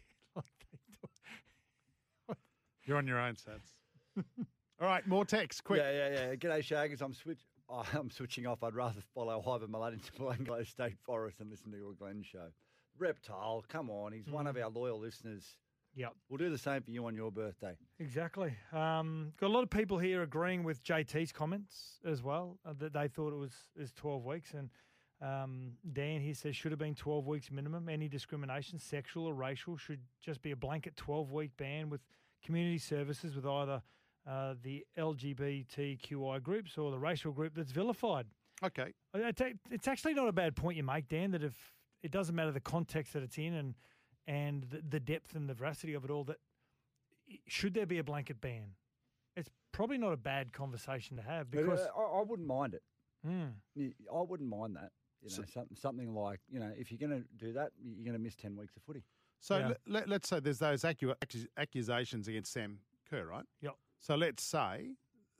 You're on your own, Sats. All right, more text, quick. Yeah. G'day, Shaggers. I'm switching off. I'd rather follow Ivan Milat into Belanglo State Forest and listen to your Glenn show. Reptile, come on. He's one of our loyal listeners. Yep. We'll do the same for you on your birthday. Exactly. Got a lot of people here agreeing with JT's comments as well, that they thought it was 12 weeks. And Dan here says, should have been 12 weeks minimum. Any discrimination, sexual or racial, should just be a blanket 12-week ban with community services with either the LGBTQI groups or the racial group that's vilified. Okay. It's actually not a bad point you make, Dan, that if it doesn't matter the context that it's in and the depth and the veracity of it all, that should there be a blanket ban? It's probably not a bad conversation to have because I wouldn't mind it. Mm. I wouldn't mind that. Something like, if you're going to do that, you're going to miss 10 weeks of footy. So let's say there's those accusations against Sam Kerr, right? Yep. So let's say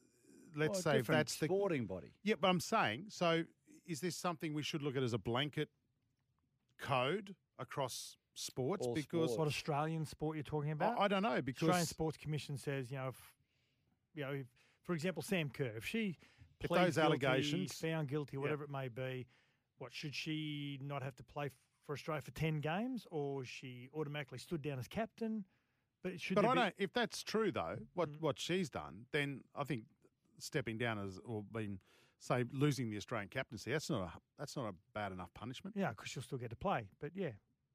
if that's the sporting body. Yeah, but I'm saying, so is this something we should look at as a blanket code across sports? All because what Australian sport you're talking about? I don't know, because Australian Sports Commission says, if for example, Sam Kerr, if she If pleads those guilty, allegations- found guilty, whatever it may be, what should she not have to play for Australia for 10 games, or she automatically stood down as captain? But should But there I be- don't. If that's true, though, what she's done, then I think stepping down losing the Australian captaincy, that's not a bad enough punishment. Yeah, because she'll still get to play. But yeah,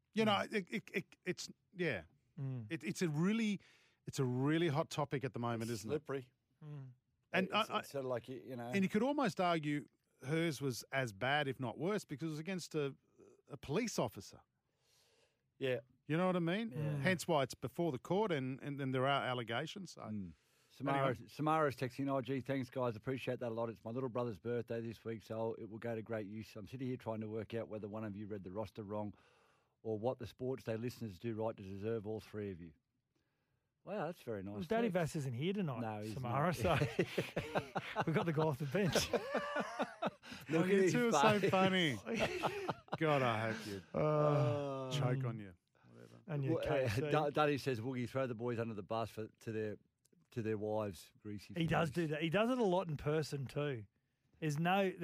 it's it's a really hot topic at the moment, isn't it? Slippery. And it's sort of like, and you could almost argue hers was as bad, if not worse, because it was against a police officer. Yeah. You know what I mean? Yeah. Hence why it's before the court and then there are allegations. So. Samara's texting, gee, thanks, guys. Appreciate that a lot. It's my little brother's birthday this week, so it will go to great use. I'm sitting here trying to work out whether one of you read the roster wrong or what the Sports Day listeners do right to deserve all three of you. Wow, that's very nice. Well, Danny Vass isn't here tonight, No, he's Samara, not. so we've got the guy off the bench. Look, you two are so funny. God, I hope you'd choke on you. And your KFC. Danny says, Woogie, throw the boys under the bus to their wives, greasy. He does do that. He does it a lot in person too. There's no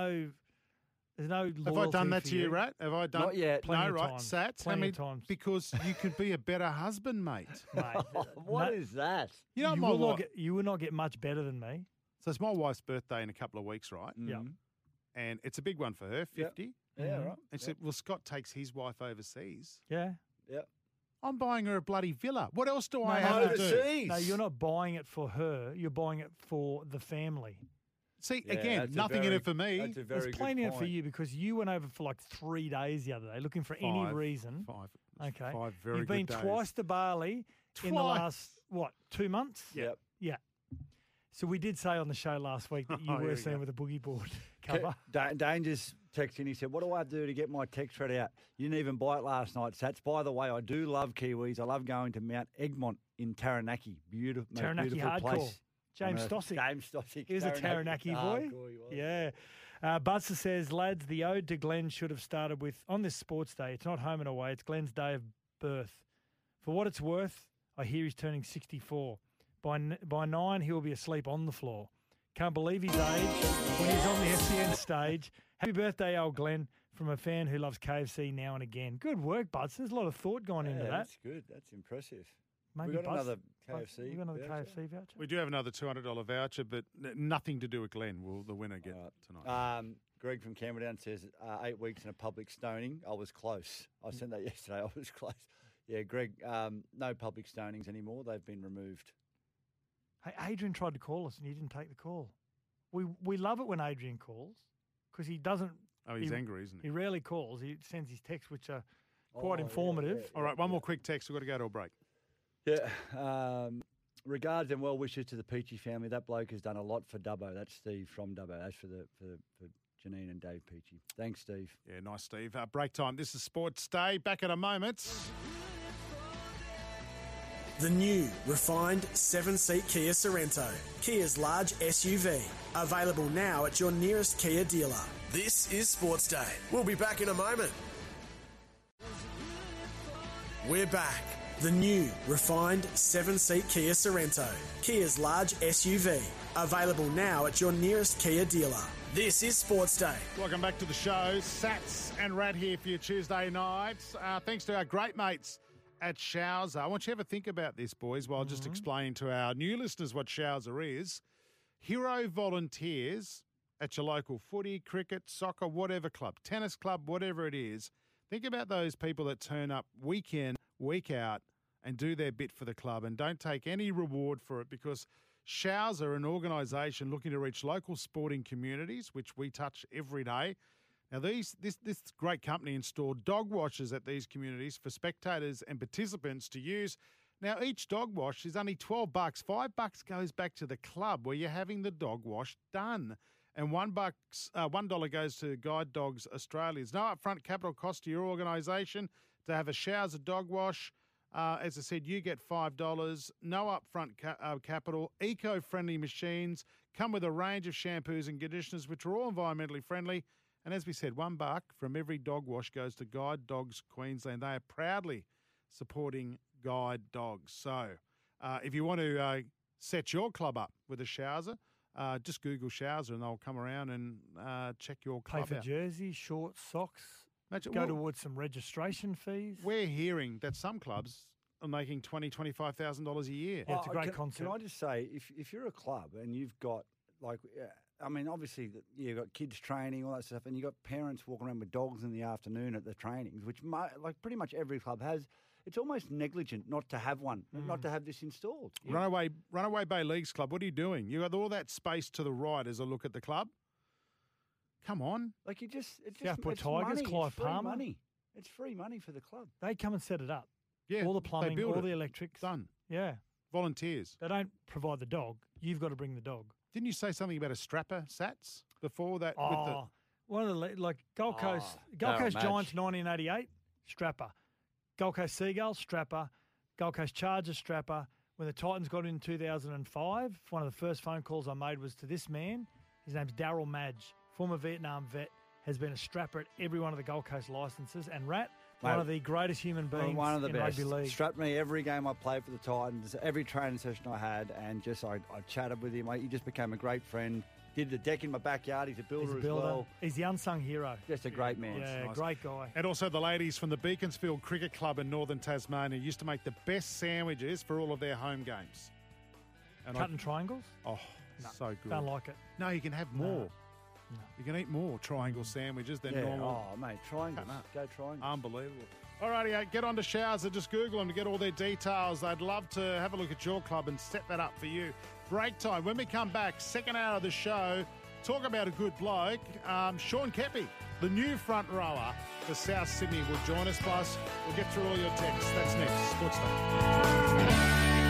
loyalty. Have I done that to you, Rat? Have I done? Not yet. Plenty No, of right? times. Sats? Plenty of times. Because you could be a better husband, mate. What is that? You know, you will not get much better than me. So it's my wife's birthday in a couple of weeks, right? Yeah. And it's a big one for her, 50. Yeah, right. And she said, well, Scott takes his wife overseas. Yeah. Yeah. I'm buying her a bloody villa. What else do I No, have to do? overseas. No, you're not buying it for her. You're buying it for the family. See, Yeah, again, that's a nothing in very- it for me. That's a very There's good plenty in it for point. you because you went over for like 3 days the other day looking for any reason. Okay. 5 very You've good been days. twice to Bali in the Twice? last, 2 months? Yep. Yeah. So we did say on the show last week that you Oh, here were we seen go. with a boogie board cover. Danger's texting. He said, what do I do to get my text thread out? You didn't even buy it last night, Sats. By the way, I do love Kiwis. I love going to Mount Egmont in Taranaki. Beautiful, most Taranaki beautiful hardcore. place. James on earth. Stossick. James Stossick. He was a Taranaki boy. Hardcore he was. Yeah. Butzer says, lads, the ode to Glenn should have started with, on this sports day, it's not home and away, it's Glenn's day of birth. For what it's worth, I hear he's turning 64. By 9, he will be asleep on the floor. Can't believe his age when he's on the SCN stage. Happy birthday, old Glenn, from a fan who loves KFC now and again. Good work, Butts. There's a lot of thought going into that. That's good. That's impressive. Maybe We got both. another Both. KFC. We got another voucher? KFC voucher. We do have another $200 voucher, but nothing to do with Glenn. Will the winner get tonight? Greg from Camberdown says 8 weeks in a public stoning. I was close. I sent that yesterday. I was close. Yeah, Greg, no public stonings anymore. They've been removed. Hey, Adrian tried to call us and he didn't take the call. We love it when Adrian calls because he doesn't. Oh, he's angry, isn't he? He rarely calls. He sends his texts, which are quite informative. All right, one more quick text. We've got to go to a break. Yeah. Regards and well wishes to the Peachy family. That bloke has done a lot for Dubbo. That's Steve from Dubbo. That's for Janine and Dave Peachy. Thanks, Steve. Yeah, nice, Steve. Break time. This is Sports Day. Back in a moment. The new, refined 7-seat Kia Sorrento, Kia's large SUV. Available now at your nearest Kia dealer. This is Sports Day. We'll be back in a moment. We're back. The new, refined 7-seat Kia Sorrento, Kia's large SUV. Available now at your nearest Kia dealer. This is Sports Day. Welcome back to the show. Sats and Rat here for your Tuesday nights. Thanks to our great mates at Showser. I want you to have a think about this, boys, while just explaining to our new listeners what Showser is. Hero volunteers at your local footy, cricket, soccer, whatever club, tennis club, whatever it is. Think about those people that turn up week in, week out and do their bit for the club and don't take any reward for it, because Showser are an organisation looking to reach local sporting communities, which we touch every day. Now, this great company installed dog washers at these communities for spectators and participants to use. Now, each dog wash is only $12. $5 goes back to the club where you're having the dog wash done. And $1 goes to Guide Dogs Australia. There's no upfront capital cost to your organisation to have a Showser dog wash. As I said, you get $5. No upfront capital. Eco-friendly machines come with a range of shampoos and conditioners, which are all environmentally friendly. And as we said, $1 from every dog wash goes to Guide Dogs Queensland. They are proudly supporting Guide Dogs. So if you want to set your club up with a Showser, just Google Showser and they'll come around and check your club out. Pay for jerseys, shorts, socks. Imagine, go towards some registration fees. We're hearing that some clubs are making $20,000, $25,000 a year. Yeah, it's a great concept. Can I just say, if you're a club and you've got, like, I mean, obviously, you've got kids training, all that stuff, and you've got parents walking around with dogs in the afternoon at the trainings, which like pretty much every club has. It's almost negligent not to have one, not to have this installed. Runaway Bay Leagues Club, what are you doing? You got all that space to the right as I look at the club. Come on. Like Southport Tigers, Clive Palmer. Money. It's free money for the club. They come and set it up. Yeah, all the plumbing, all the electrics. Done. Yeah. Volunteers. They don't provide the dog. You've got to bring the dog. Didn't you say something about a strapper, Sats, before that? One of the Gold Coast Giants 1988, strapper. Gold Coast Seagulls, strapper. Gold Coast Chargers, strapper. When the Titans got in 2005, one of the first phone calls I made was to this man. His name's Darryl Madge, former Vietnam vet, has been a strapper at every one of the Gold Coast licenses. And Rat, one of the greatest human beings one of the in best. rugby league. Strapped me every game I played for the Titans, every training session I had, and just I chatted with him. He just became a great friend. Did the deck in my backyard. He's a builder, as well. He's the unsung hero. Just a great man. Yeah, Nice. great guy. And also the ladies from the Beaconsfield Cricket Club in northern Tasmania used to make the best sandwiches for all of their home games. Cutting triangles? Oh, so good. Don't like it. No, you can have more. No. You can eat more triangle sandwiches than normal. Oh, mate, triangles. Go triangles. Unbelievable. All righty, get on to Showser. Just Google them to get all their details. I'd love to have a look at your club and set that up for you. Break time. When we come back, second hour of the show, talk about a good bloke. Sean Keppie, the new front rower for South Sydney, will join us. Plus, we'll get through all your texts. That's next. Sports Day.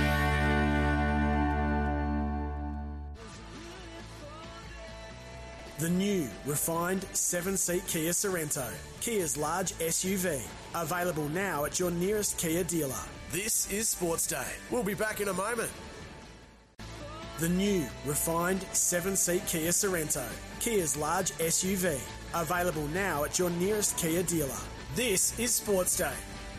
The new, refined 7-seat Kia Sorrento, Kia's large SUV. Available now at your nearest Kia dealer. This is Sports Day. We'll be back in a moment. The new, refined 7-seat Kia Sorrento, Kia's large SUV. Available now at your nearest Kia dealer. This is Sports Day.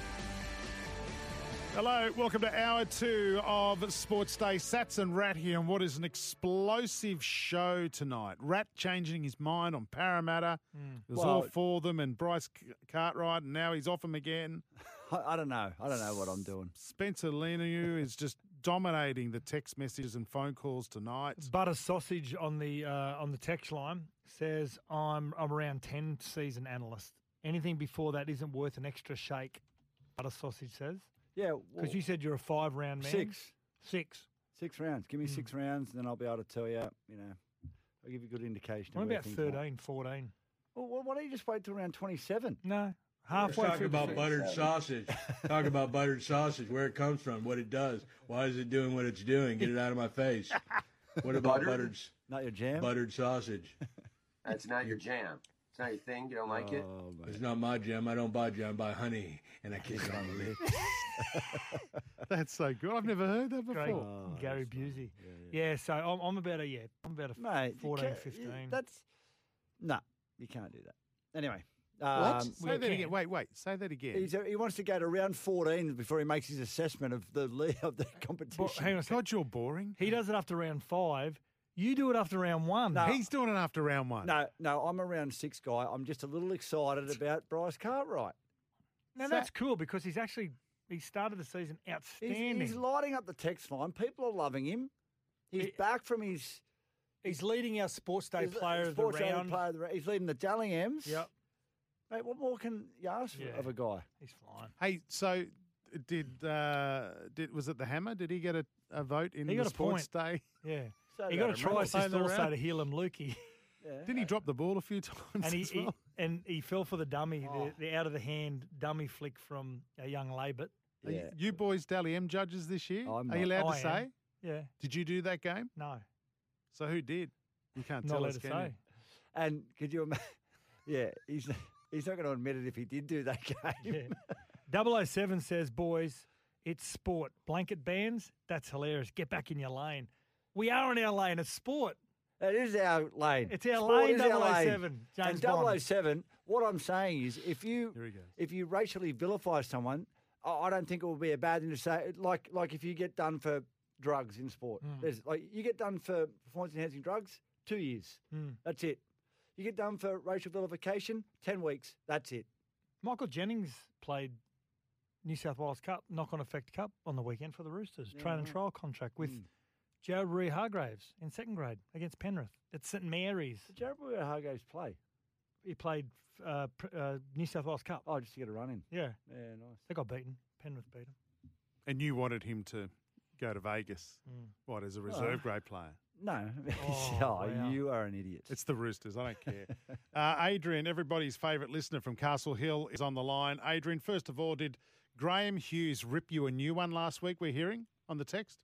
Hello, welcome to Hour 2 of Sports Day. Sats and Rat here, and what is an explosive show tonight. Rat changing his mind on Parramatta. It was all for them and Bryce Cartwright, and now he's off him again. I don't know. I don't know what I'm doing. Spencer Leniu is just dominating the text messages and phone calls tonight. Butter Sausage on the text line says, I'm around 10 season analyst. Anything before that isn't worth an extra shake, Butter Sausage says. Yeah. Because you said you're a 5-round man. Six. 6 rounds. Give me 6 rounds, and then I'll be able to tell you, I'll give you a good indication. What of where about things 13, are. 14? Well, why don't you just wait till around 27? No. Halfway Talk through about buttered sausage. Talk about buttered sausage, where it comes from, what it does. Why is it doing what it's doing? Get it out of my face. What about buttered? Not your jam? Buttered sausage. That's not your jam. It's not your thing. You don't like it? It's not my jam. I don't buy jam. I buy honey, and I kiss it on the lips. That's so good. I've never heard that before. Great. Gary Busey. Yeah, so I'm about a 14, 15. No, you can't do that. Anyway. Say that again. Wait. Say that again. He wants to go to round 14 before he makes his assessment of the competition. But hang on a second. God, you're boring. He does it after round 5. You do it after round 1. No. He's doing it after round 1. No, I'm a round 6 guy. I'm just a little excited about Bryce Cartwright. Now, that's cool because he started the season outstanding. He's lighting up the text line. People are loving him. He's back from his... He's leading our Sports Day Player of the Round. He's leading the Dally-Ms. Yep. Mate, what more can you ask of a guy? He's fine. Hey, so was it the Hammer? Did he get a vote in the Sports Day? Yeah. He got a try assist also to Helam Lukey. Didn't he drop the ball a few times as well? And he fell for the dummy, the out-of-the-hand dummy flick from a young Labat. Are you boys Dally M judges this year? Are you allowed to say? Yeah. Did you do that game? No. So who did? You can't Not tell allowed us, to can say. you? And could you imagine? Yeah, he's not going to admit it if he did do that game. Yeah. 007 says, boys, it's sport. Blanket bans, that's hilarious. Get back in your lane. We are in our lane. It's sport. It is our lane. It's our Sport lane, is our 007. lane. James and Bond. 007, what I'm saying is if you racially vilify someone, I don't think it will be a bad thing to say. Like if you get done for drugs in sport. There's you get done for performance-enhancing drugs, 2 years. That's it. You get done for racial vilification, 10 weeks. That's it. Michael Jennings played New South Wales Cup, knock-on effect cup on the weekend for the Roosters. Train and trial contract with Jared Hargraves in second grade against Penrith at St Mary's. Did Jared Hargraves play? He played New South Wales Cup. Oh, just to get a run in. Yeah. Yeah, nice. They got beaten. Penrith beat them. And you wanted him to go to Vegas, as a reserve grade player? No. Wow. You are an idiot. It's the Roosters. I don't care. Adrian, everybody's favourite listener from Castle Hill, is on the line. Adrian, first of all, did Graham Hughes rip you a new one last week, we're hearing, on the text?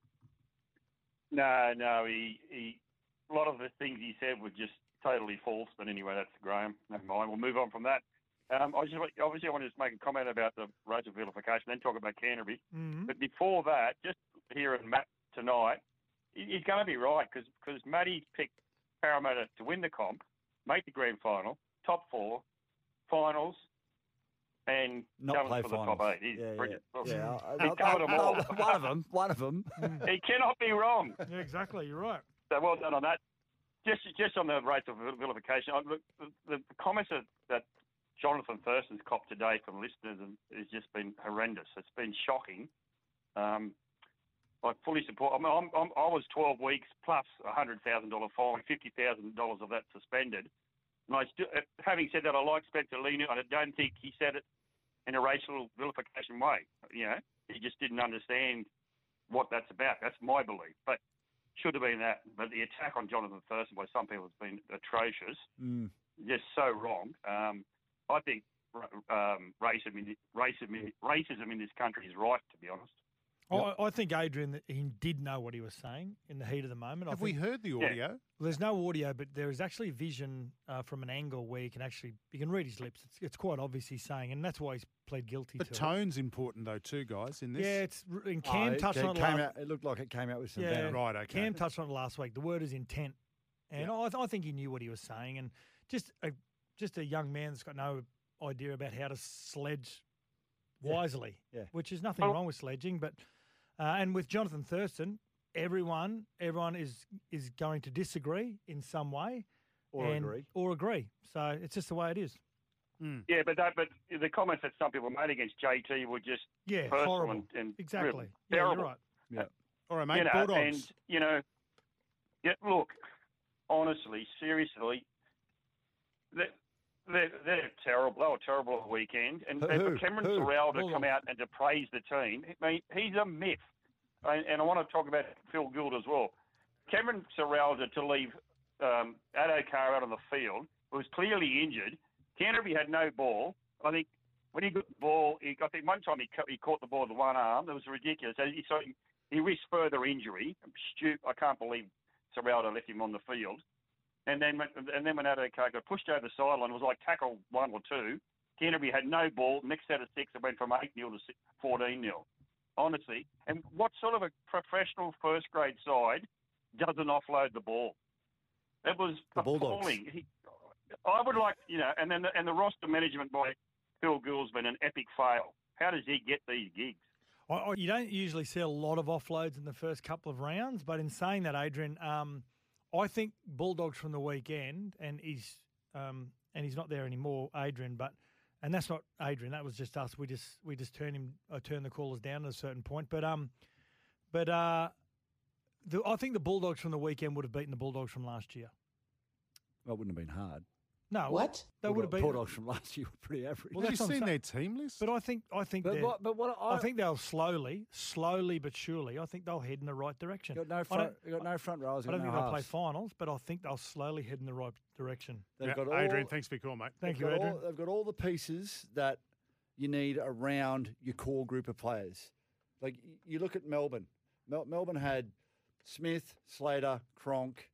No. He a lot of the things he said were just totally false. But anyway, that's Graham. Never mind. We'll move on from that. I want to just make a comment about the racial vilification, then talk about Canterbury. Mm-hmm. But before that, just hearing Matt tonight, he's going to be right because Matty picked Parramatta to win the comp, make the grand final, top 4, finals, and not play for the finals. top 8. He's brilliant. Yeah. He's covered them all. One of them. He cannot be wrong. Yeah, exactly. You're right. So well done on that. Just on the racial vilification, the comments that Jonathan Thurston's copped today from listeners has just been horrendous. It's been shocking. I fully support. I mean, I was 12 weeks plus $100,000 fine, $50,000 of that suspended. And having said that, I like Spencer Leniu, and I don't think he said it in a racial vilification way. You know, he just didn't understand what that's about. That's my belief. But should have been that. But the attack on Jonathan Thurston by some people has been atrocious. Just so wrong. I think racism in this country is rife, to be honest. I think, Adrian, that he did know what he was saying in the heat of the moment. Have we heard the audio? Yeah. Well, there's no audio, but there is actually vision from an angle where you can read his lips. It's quite obvious he's saying, and that's why he's pled guilty to it. The tone's important, though, too, guys, in this. Yeah, and Cam touched on it. It looked like it came out with some yeah, right, okay. Cam touched on it last week. The word is intent. And I think he knew what he was saying. And just a young man that's got no idea about how to sledge wisely, which is nothing wrong with sledging, but... and with Jonathan Thurston, everyone is going to disagree in some way, or agree. So it's just the way it is. Yeah, but the comments that some people made against JT were just personal horrible. and Exactly. really Yeah, terrible. you're right. Yeah. All right, mate. You know, Bulldogs. And look, honestly, seriously, they're terrible. They were terrible at the weekend. And for Cameron Sorrell to come out and to praise the team, I mean, he's a myth. And I want to talk about Phil Gould as well. Cameron Sorrell to leave Addo-Carr out on the field, who was clearly injured. Canterbury had no ball. I think when he got the ball, I think one time he caught the ball with one arm. That was ridiculous. So he risked further injury. I can't believe Sorrell left him on the field. And then when Addo-Carr got pushed over the sideline, it was like tackle 1 or 2. Canterbury had no ball. Next set of 6, it went from 8-0 to 14-0. Honestly. And what sort of a professional first-grade side doesn't offload the ball? It was appalling. I would like, and the roster management by Phil Gould's been an epic fail. How does he get these gigs? You don't usually see a lot of offloads in the first couple of rounds, but in saying that, Adrian, I think Bulldogs from the weekend, and he's not there anymore, Adrian, and that's not Adrian. That was just us. We just turned the callers down at a certain point. I think the Bulldogs from the weekend would have beaten the Bulldogs from last year. Well, it wouldn't have been hard. No, what? They would have been. Bulldogs from last year were pretty average. Well, have you seen their team list? But I think I think they'll slowly but surely. I think they'll head in the right direction. You've got no front rows. I don't think they'll play finals, but I think they'll slowly head in the right direction. Adrian, thanks for your call, mate. Thank you, Adrian. They've got all the pieces that you need around your core group of players. Like you look at Melbourne. Melbourne had Smith, Slater, Cronk,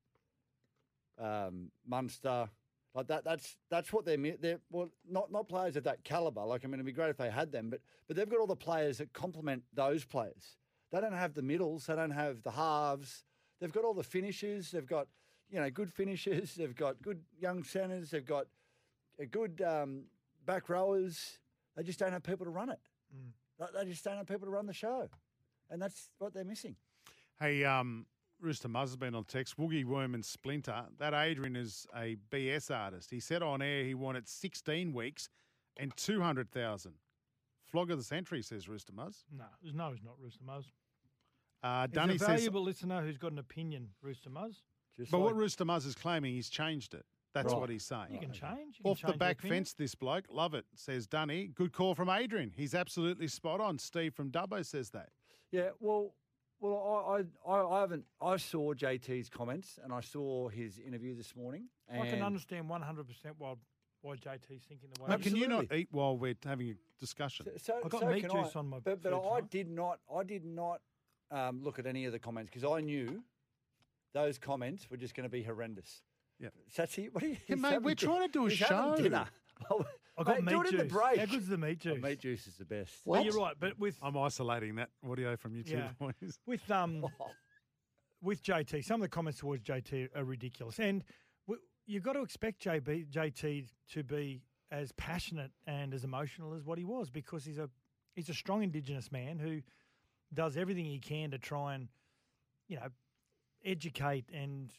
Munster. Like that's what they're not players of that calibre. Like, I mean, it'd be great if they had them, but they've got all the players that complement those players. They don't have the middles. They don't have the halves. They've got all the finishers. They've got good finishers. They've got good young centres. They've got a good back rowers. They just don't have people to run it. They just don't have people to run the show, and that's what they're missing. Hey, Rooster Muzz has been on text. Woogie, Worm and Splinter. That Adrian is a BS artist. He said on air he wanted 16 weeks and 200,000. Flog of the century, says Rooster Muzz. No, he's not Rooster Muzz. Dunny He's a says, valuable listener who's got an opinion, Rooster Muzz. what Rooster Muzz is claiming, he's changed it. That's what he's saying. You can change. Off the back fence, this bloke. Love it, says Dunny. Good call from Adrian. He's absolutely spot on. Steve from Dubbo says that. Yeah, well, I haven't. I saw JT's comments and I saw his interview this morning. And I can understand 100% why JT's thinking the way. Now, can you not eat while we're having a discussion? I've got meat juice on my. But I did not. Look at any of the comments because I knew those comments were just going to be horrendous. Yeah, Satsy, what are you? Hey, mate, we're trying to do a he's show. having dinner. I got meat do it juice. in the break. How good's the meat juice? Meat juice is the best. Yeah, you're right, but I'm isolating that audio from YouTube, boys. With JT, some of the comments towards JT are ridiculous, and you've got to expect JT to be as passionate and as emotional as what he was because he's a strong Indigenous man who does everything he can to try and educate and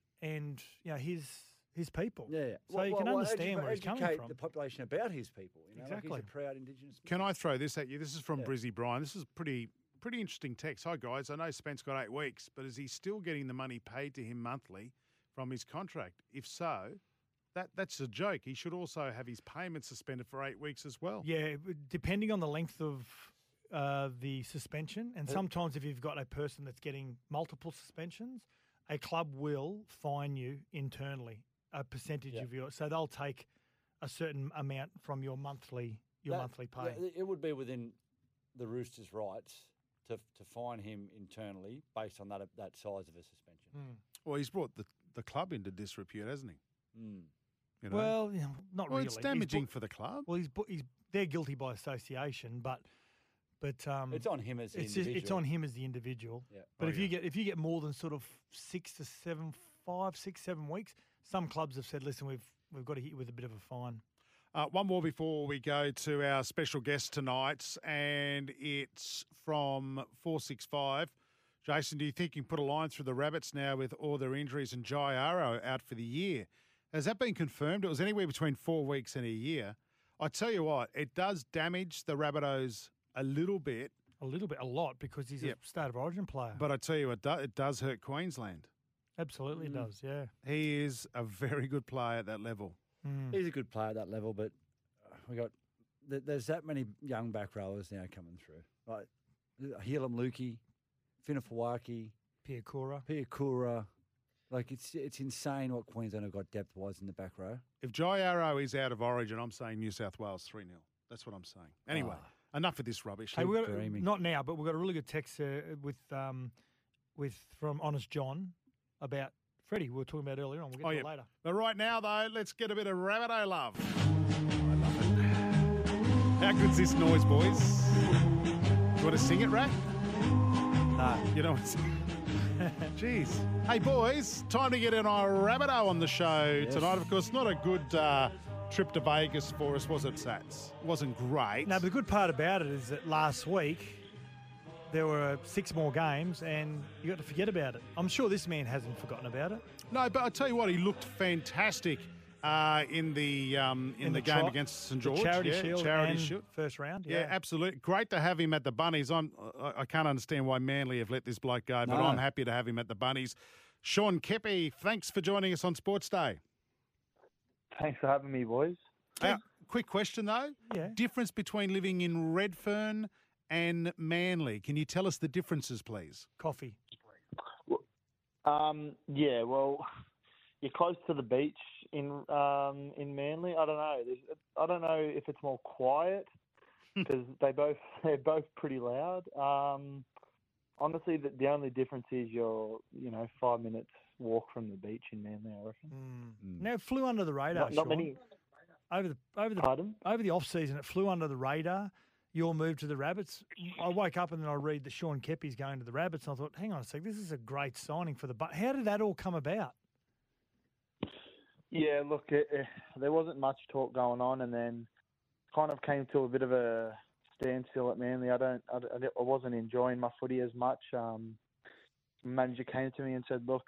his people. Yeah. So you can understand where he's coming from. The population about his people. Exactly. Like he's a proud Indigenous. Can I throw this at you? This is from Brizzy Brian. This is pretty interesting text. Hi guys, I know Spence got 8 weeks, but is he still getting the money paid to him monthly from his contract? If so, that's a joke. He should also have his payment suspended for 8 weeks as well. Yeah, depending on the length of the suspension, and sometimes if you've got a person that's getting multiple suspensions, a club will fine you internally a percentage of your. So they'll take a certain amount from your monthly pay. It would be within the Roosters' rights to fine him internally based on that size of a suspension. Well, he's brought the club into disrepute, hasn't he? Well, not really. It's damaging for the club. Well, they're guilty by association, but it's on him as the individual. It's on him as the individual. Yeah. But if you get more than sort of 6 to 7 weeks, some clubs have said, listen, we've got to hit you with a bit of a fine. One more before we go to our special guest tonight, and it's from 465. Jason, do you think you can put a line through the Rabbits now with all their injuries and Jai Arrow out for the year? Has that been confirmed? It was anywhere between 4 weeks and a year. I tell you what, it does damage the Rabbitohs a little bit. A lot, because he's a State of Origin player. But I tell you, it does hurt Queensland. Absolutely it does, yeah. He is a very good player at that level. He's a good player at that level, but there's that many young back rowers now coming through. Like Helam Lukey, Finafawaki, Piakura. Like, it's insane what Queensland have got depth-wise in the back row. If Jai Arrow is out of Origin, I'm saying New South Wales 3-0. That's what I'm saying. Anyway, enough of this rubbish. Hey, not now, but we've got a really good text from Honest John about Freddie, we were talking about earlier on. We'll get to it later. But right now, though, let's get a bit of Rabbitoh love. I love it. How good's this noise, boys? You want to sing it, Rat? No. You don't want to sing it? Jeez. Hey, boys, time to get in our Rabbitoh on the show tonight. Of course, not a good trip to Vegas for us, was it, Sats? It wasn't great. No, but the good part about it is that last week there were 6 more games and you got to forget about it. I'm sure this man hasn't forgotten about it. No, but I tell you what, he looked fantastic in the game against St George. Charity Shield. First round. Yeah, absolutely. Great to have him at the Bunnies. I can't understand why Manly have let this bloke go, but I'm happy to have him at the Bunnies. Sean Keppie, thanks for joining us on Sports Day. Thanks for having me, boys. Quick question, though. Yeah. Difference between living in Redfern and Manly. Can you tell us the differences, please? Coffee. Yeah, well, you're close to the beach in Manly. I don't know. I don't know if it's more quiet because they're both pretty loud. Honestly, the only difference is you're 5 minutes walk from the beach in Manly, I reckon. Now, it flew under the radar, Not many. Over the off season, it flew under the radar. Your move to the Rabbits. I woke up and then I read that Sean Keppie's going to the Rabbits. And I thought, hang on a sec, this is a great signing for the. But how did that all come about? Yeah, look, there wasn't much talk going on, and then kind of came to a bit of a standstill at Manly. I wasn't enjoying my footy as much. Manager came to me and said, look,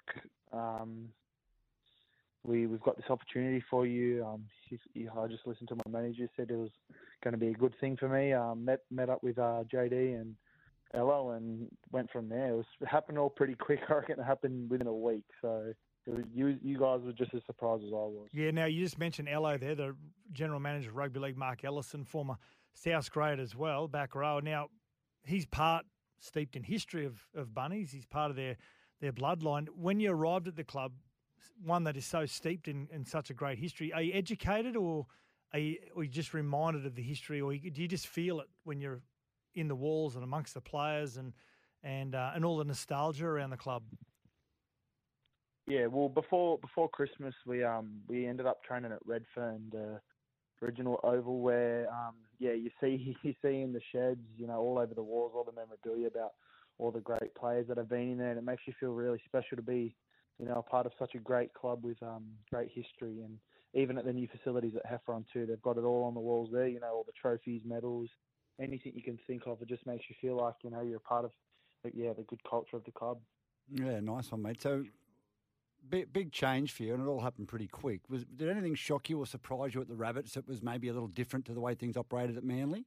we've got this opportunity for you. I just listened to my manager, said it was going to be a good thing for me. Met up with JD and Ello and went from there. It happened all pretty quick. I reckon it happened within a week. So you guys were just as surprised as I was. Yeah, now you just mentioned Ello there, the General Manager of Rugby League, Mark Ellison, former South grade as well, back row. Now, he's steeped in history of Bunnies. He's part of their bloodline. When you arrived at the club, one that is so steeped in such a great history, are you educated or are you just reminded of the history, or do you just feel it when you're in the walls and amongst the players and all the nostalgia around the club? Yeah, well, before Christmas, we ended up training at Redfern, the original oval, where you see in the sheds, all over the walls, all the memorabilia about all the great players that have been in there, and it makes you feel really special to be a part of such a great club with great history. And even at the new facilities at Heffron too, they've got it all on the walls there, all the trophies, medals, anything you can think of. It just makes you feel like, you're a part of, the good culture of the club. Yeah, nice one, mate. So, big change for you, and it all happened pretty quick. Did anything shock you or surprise you at the Rabbits that was maybe a little different to the way things operated at Manly?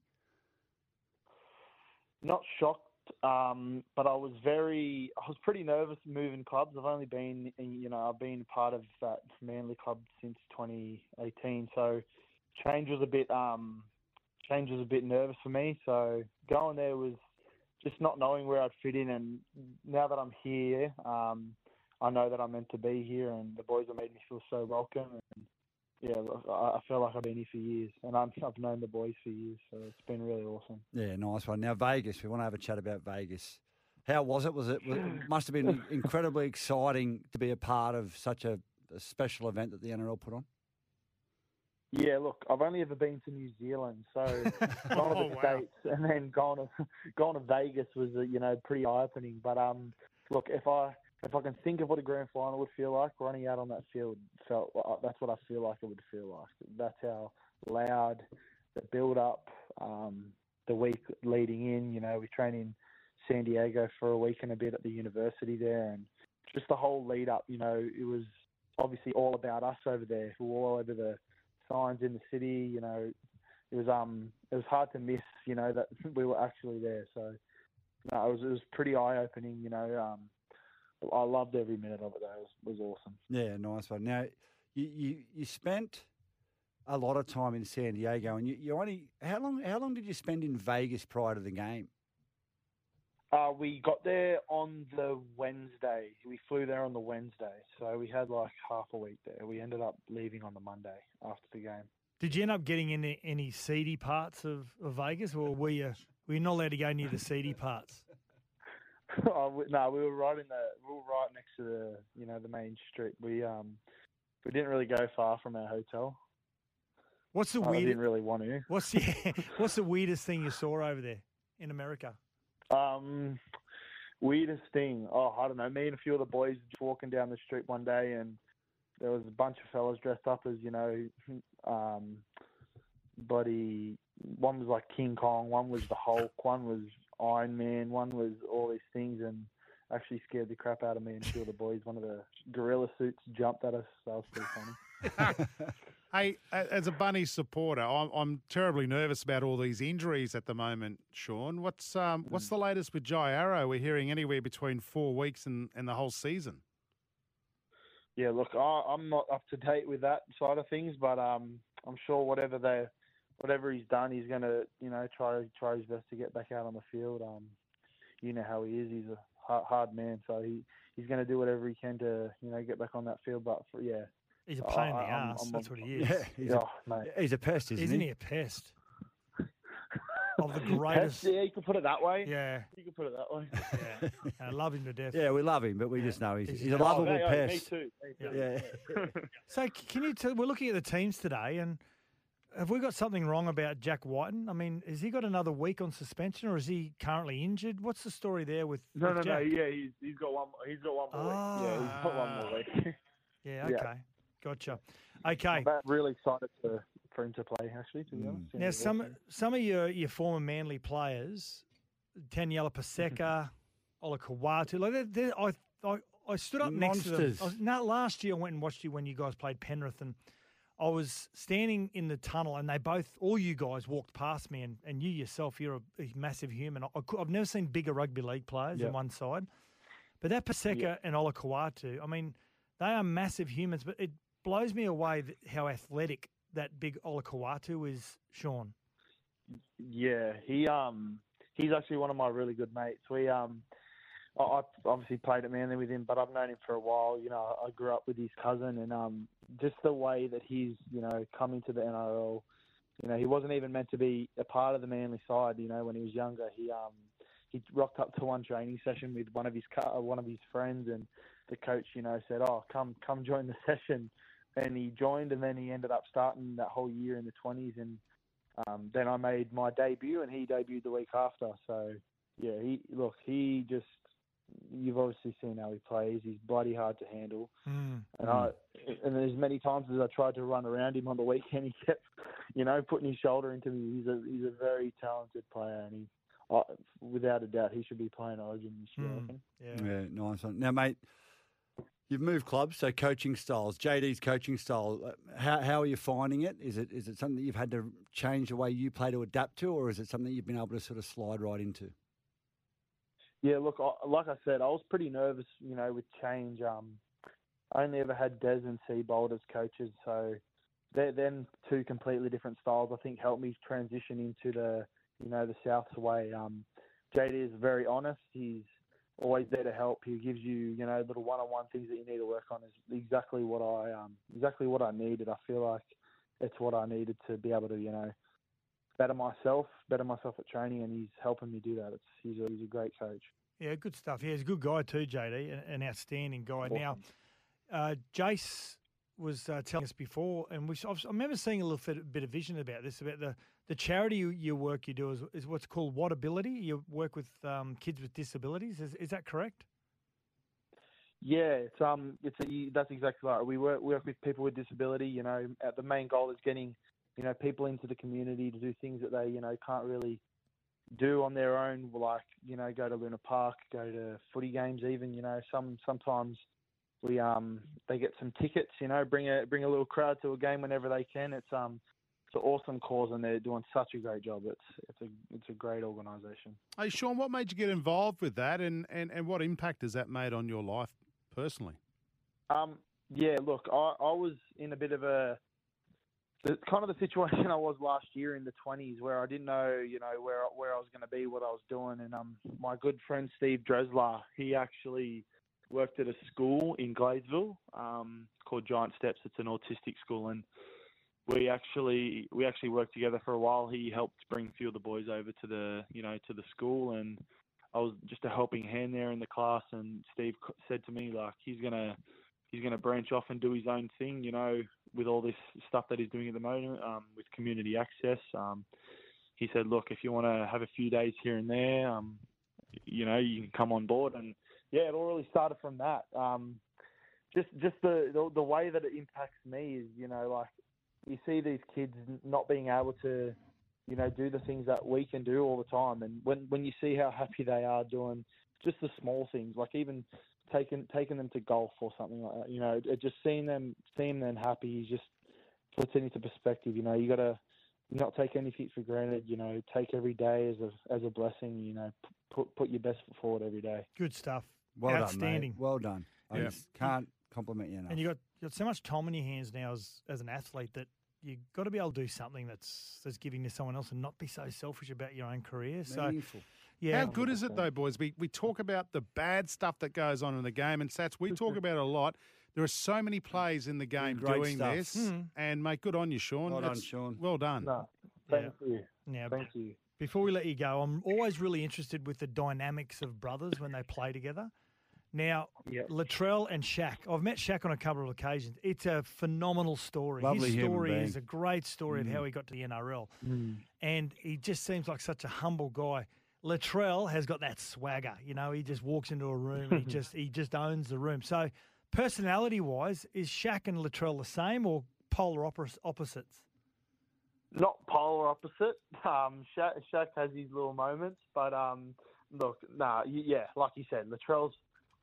Not shocked. But I was pretty nervous moving clubs. I've only been, I've been part of that Manly club since 2018. So change was a bit nervous for me. So going there was just not knowing where I'd fit in. And now that I'm here, I know that I'm meant to be here, and the boys have made me feel so welcome. And yeah, I feel like I've been here for years, and I've known the boys for years, so it's been really awesome. Yeah, nice one. Now, Vegas, we want to have a chat about Vegas. How was it? It must have been incredibly exciting to be a part of such a special event that the NRL put on. Yeah, look, I've only ever been to New Zealand, so gone to the States and then gone to Vegas was pretty eye-opening. But look, if I can think of what a grand final would feel like, running out on that field that's what I feel like it would feel like. That's how loud the build-up, the week leading in. We train in San Diego for a week and a bit at the university there, and just the whole lead-up, it was obviously all about us over there. We were all over the signs in the city, it was hard to miss, you know, that we were actually there. So no, it was pretty eye opening, you know. I loved every minute of it though. It was awesome. Yeah, nice one. Now, you spent a lot of time in San Diego, and you only how long did you spend in Vegas prior to the game? We got there on the Wednesday. We flew there on the Wednesday, so we had like half a week there. We ended up leaving on the Monday after the game. Did you end up getting in any seedy parts of Vegas, or were you not allowed to go near the seedy parts? No, we were right next to the main strip. We didn't really go far from our hotel. What's the I weirdest? didn't really want to. What's the weirdest thing you saw over there in America? Weirdest thing. Oh, I don't know. Me and a few of the boys just walking down the street one day, and there was a bunch of fellas dressed up as, you know, one was like King Kong, one was the Hulk, one was Iron Man, one was all these things, and actually scared the crap out of me and a few of the boys. One of the gorilla suits jumped at us. That was pretty funny. Hey, as a Bunny supporter, I'm terribly nervous about all these injuries at the moment, Sean. What's the latest with Jai Arrow? We're hearing anywhere between 4 weeks and the whole season. Yeah, look, I'm not up to date with that side of things, but I'm sure whatever he's done, he's going to, you know, try his best to get back out on the field. You know how he is. He's a hard man, so he's going to do whatever he can to, you know, get back on that field. But he's a pain in the ass. That's what he is. Yeah, he's a pest, isn't he a pest? Of the greatest. Yeah, you can put it that way. Yeah. You can put it that way. Yeah. I love him to death. Yeah, we love him, but we just know he's a lovable pest. Me too. Yeah. So can you tell, we're looking at the teams today, and have we got something wrong about Jack Whiten? I mean, has he got another week on suspension, or is he currently injured? What's the story there with No. Jack? Yeah, he's got one more week. Yeah, he's got one more week. Yeah, okay. Gotcha. Okay. I'm really excited for him to play, actually, to be honest. Now, some of your former Manly players, Taniela Paseka, Ola Kawatu, like I stood up next to them. Last year I went and watched you when you guys played Penrith, and I was standing in the tunnel, and all you guys walked past me, and you yourself, you're a massive human. I've never seen bigger rugby league players on one side. But that Paseka and Ola Kawatu, I mean, they are massive humans, but it blows me away how athletic that big Ola Kawatu is, Sean. Yeah, he's actually one of my really good mates. I obviously played at Manly with him, but I've known him for a while. You know, I grew up with his cousin, and just the way that he's, you know, come into the NRL. You know, he wasn't even meant to be a part of the Manly side. You know, when he was younger, he rocked up to one training session with one of his friends, and the coach, you know, said, "Oh, come join the session." And he joined, and then he ended up starting that whole year in the 20s. And then I made my debut, and he debuted the week after. So, yeah, you've obviously seen how he plays. He's bloody hard to handle. And as many times as I tried to run around him on the weekend, he kept, you know, putting his shoulder into me. He's a very talented player, and without a doubt, he should be playing Origin this year, I think. Yeah, nice one. Now, mate, you've moved clubs, so coaching styles. JD's coaching style, how are you finding it? Is it something that you've had to change the way you play to adapt to, or is it something you've been able to sort of slide right into? Yeah, look, like I said, I was pretty nervous, you know, with change. I only ever had Des and Seabold as coaches, so them two completely different styles, I think, helped me transition into the South's way. JD is very honest. He's always there to help. He gives you, you know, little one-on-one things that you need to work on. Is exactly what I needed. I feel like it's what I needed to be able to, you know, better myself at training, and he's helping me do that. He's a great coach. Yeah, good stuff. Yeah, he's a good guy too, JD, an outstanding guy. Awesome. Now, Jace was telling us before, and I remember seeing a little bit of vision about this, about the charity you do is what's called Whatability. You work with kids with disabilities. Is that correct? Yeah, that's exactly right. We work with people with disability. You know, the main goal is getting, you know, people into the community to do things that they, you know, can't really do on their own, like, you know, go to Luna Park, go to footy games even, you know. Sometimes they get some tickets, you know, bring a little crowd to a game whenever they can. It's an awesome cause, and they're doing such a great job. It's a great organisation. Hey, Sean, what made you get involved with that, and what impact has that made on your life personally? Yeah, look, I was in a bit of kind of the situation I was last year in the 20s, where I didn't know, where I was going to be, what I was doing, and my good friend Steve Dresler, he actually worked at a school in Gladesville called Giant Steps. It's an autistic school, and we actually worked together for a while. He helped bring a few of the boys over to the school, and I was just a helping hand there in the class. And Steve said to me, like, he's gonna branch off and do his own thing, with all this stuff that he's doing at the moment, with community access. He said, look, if you want to have a few days here and there, you can come on board. And yeah, it all really started from that. Just the way that it impacts me is, like, you see these kids not being able to, do the things that we can do all the time. And when you see how happy they are doing just the small things, like even taking them to golf or something like that, just seeing them happy just puts it into perspective. You got to not take anything for granted. Take every day as a blessing. Put your best foot forward every day. Good stuff. Well Outstanding. done, mate. Well done. I just can't compliment you enough. And you got so much time on your hands now as an athlete that you've got to be able to do something that's giving to someone else and not be so selfish about your own career. Meaningful. So, yeah. How good is it, though, boys? We talk about the bad stuff that goes on in the game, and Sats, we talk about it a lot. There are so many plays in the game doing stuff. this, and, mate, good on you, Sean. Well done, Sean. Well done. No, thank you. Now, Thank you. Before we let you go, I'm always really interested with the dynamics of brothers when they play together. Now, Latrell and Shaq. I've met Shaq on a couple of occasions. It's a phenomenal story. Lovely His story human is a great story of how he got to the NRL. And he just seems like such a humble guy. Latrell has got that swagger. He just walks into a room and he just owns the room. So, personality-wise, is Shaq and Latrell the same or polar opposites? Not polar opposite. Shaq has his little moments, but look, like you said, Latrell's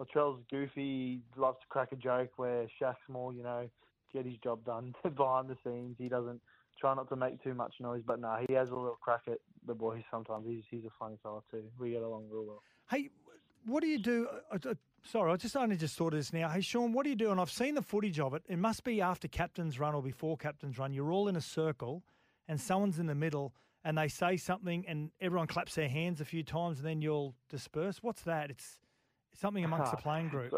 goofy, loves to crack a joke, where Shaq's more, get his job done behind the scenes. He doesn't try not to make too much noise, but he has a little crack at the boys sometimes. He's a funny fella too. We get along real well. Hey, what do you do? Sorry, I only just thought of this now. Hey, Sean, what do you do? And I've seen the footage of it. It must be after captain's run or before captain's run. You're all in a circle and someone's in the middle and they say something and everyone claps their hands a few times and then you'll disperse. What's that? It's something amongst the playing group.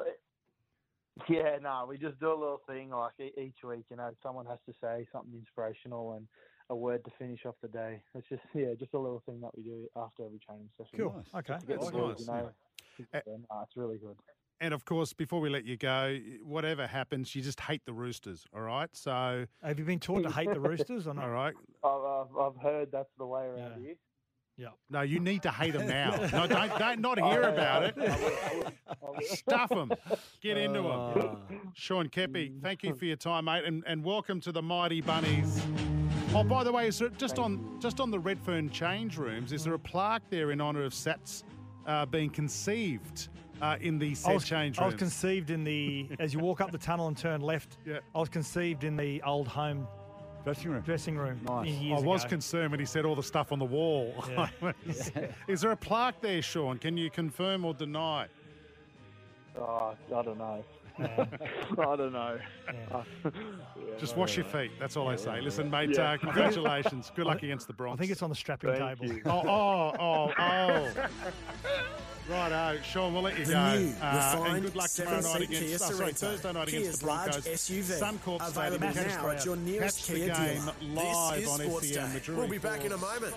Yeah, we just do a little thing like each week. Someone has to say something inspirational and a word to finish off the day. It's just a little thing that we do after every training session. Cool. Okay. That's nice. It's really good. And, of course, before we let you go, whatever happens, you just hate the Roosters, all right? So, have you been taught to hate the Roosters or not? All right. I've heard that's the way around here. Yeah. No, you need to hate them now. No, don't not hear about it. Stuff them. Get into them. Sean Keppie, thank you for your time, mate, and welcome to the Mighty Bunnies. Oh, by the way, is there, just on the Redfern change rooms, is there a plaque there in honour of Sats being conceived in the change rooms? I was conceived in as you walk up the tunnel and turn left, I was conceived in the old home dressing room. Nice. I was concerned when he said all the stuff on the wall. Yeah. Is there a plaque there, Sean? Can you confirm or deny? I don't know. I don't know. Just wash your feet. That's all I say. Listen, mate, congratulations. Good luck against the Bronx. I think it's on the strapping table. Oh. Righto, Sean, we'll let you go. And good luck tomorrow night against Thursday night against the Broncos. Suncorp available now at your nearest Kia dealer. Catch the game live on Sports SEN Day. Madrid. We'll be back in a moment.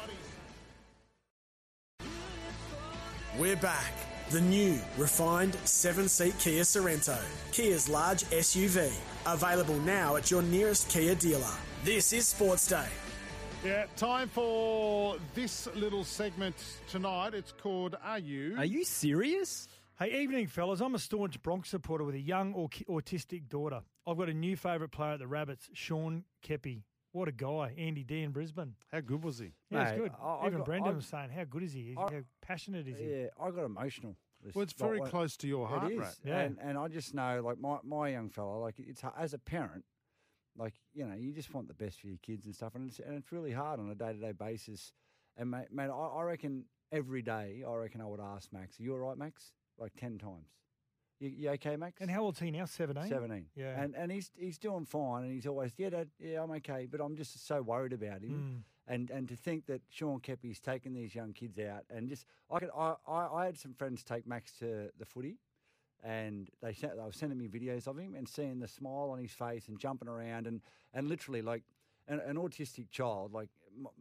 We're back. The new, refined 7-seat Kia Sorrento. Kia's large SUV. Available now at your nearest Kia dealer. This is Sports Day. Yeah, time for this little segment tonight. It's called Are You Serious? Hey, evening, fellas. I'm a staunch Bronx supporter with a young autistic daughter. I've got a new favourite player at the Rabbits, Sean Keppie. What a guy. Andy D in Brisbane. How good was he? Yeah, it's good. Even Brendan was saying, how good is he? How passionate is he? Yeah, I got emotional. Well, it's very close to your heart rate. Yeah. And I just know, like, my young fella, like, it's as a parent, Like, you know, you just want the best for your kids and stuff, and it's really hard on a day-to-day basis. And, mate, I reckon every day, I would ask Max, are you all right, Max? Like 10 times. You okay, Max? And how old's he now? 17? 17. Yeah. And he's doing fine, and he's always, Dad, I'm okay, but I'm just so worried about him. And to think that Sean Keppie's taken these young kids out, and just I had some friends take Max to the footy, and they were sending me videos of him and seeing the smile on his face and jumping around and literally like an autistic child, like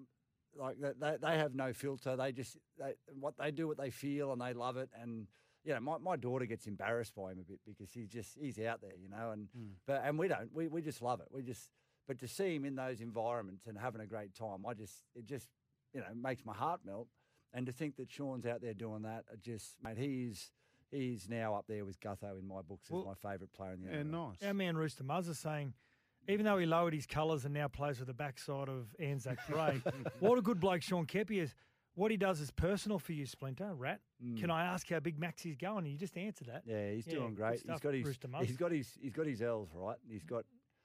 they have no filter. They do what they feel, and they love it. And you know, my daughter gets embarrassed by him a bit because he's out there, you know, and we don't. We just love it. But to see him in those environments and having a great time, it just you know makes my heart melt. And to think that Sean's out there doing that, mate, he's now up there with Gutho in my books as my favourite player in the NRL. Nice. Our man Rooster Muzz is saying, even though he lowered his colours and now plays with the backside of Anzac Parade, what a good bloke Sean Keppie is. What he does is personal for you, Splinter, Rat. Can I ask how big Max is going? You just answered that. Yeah, he's doing great. He's got his L's right. He's got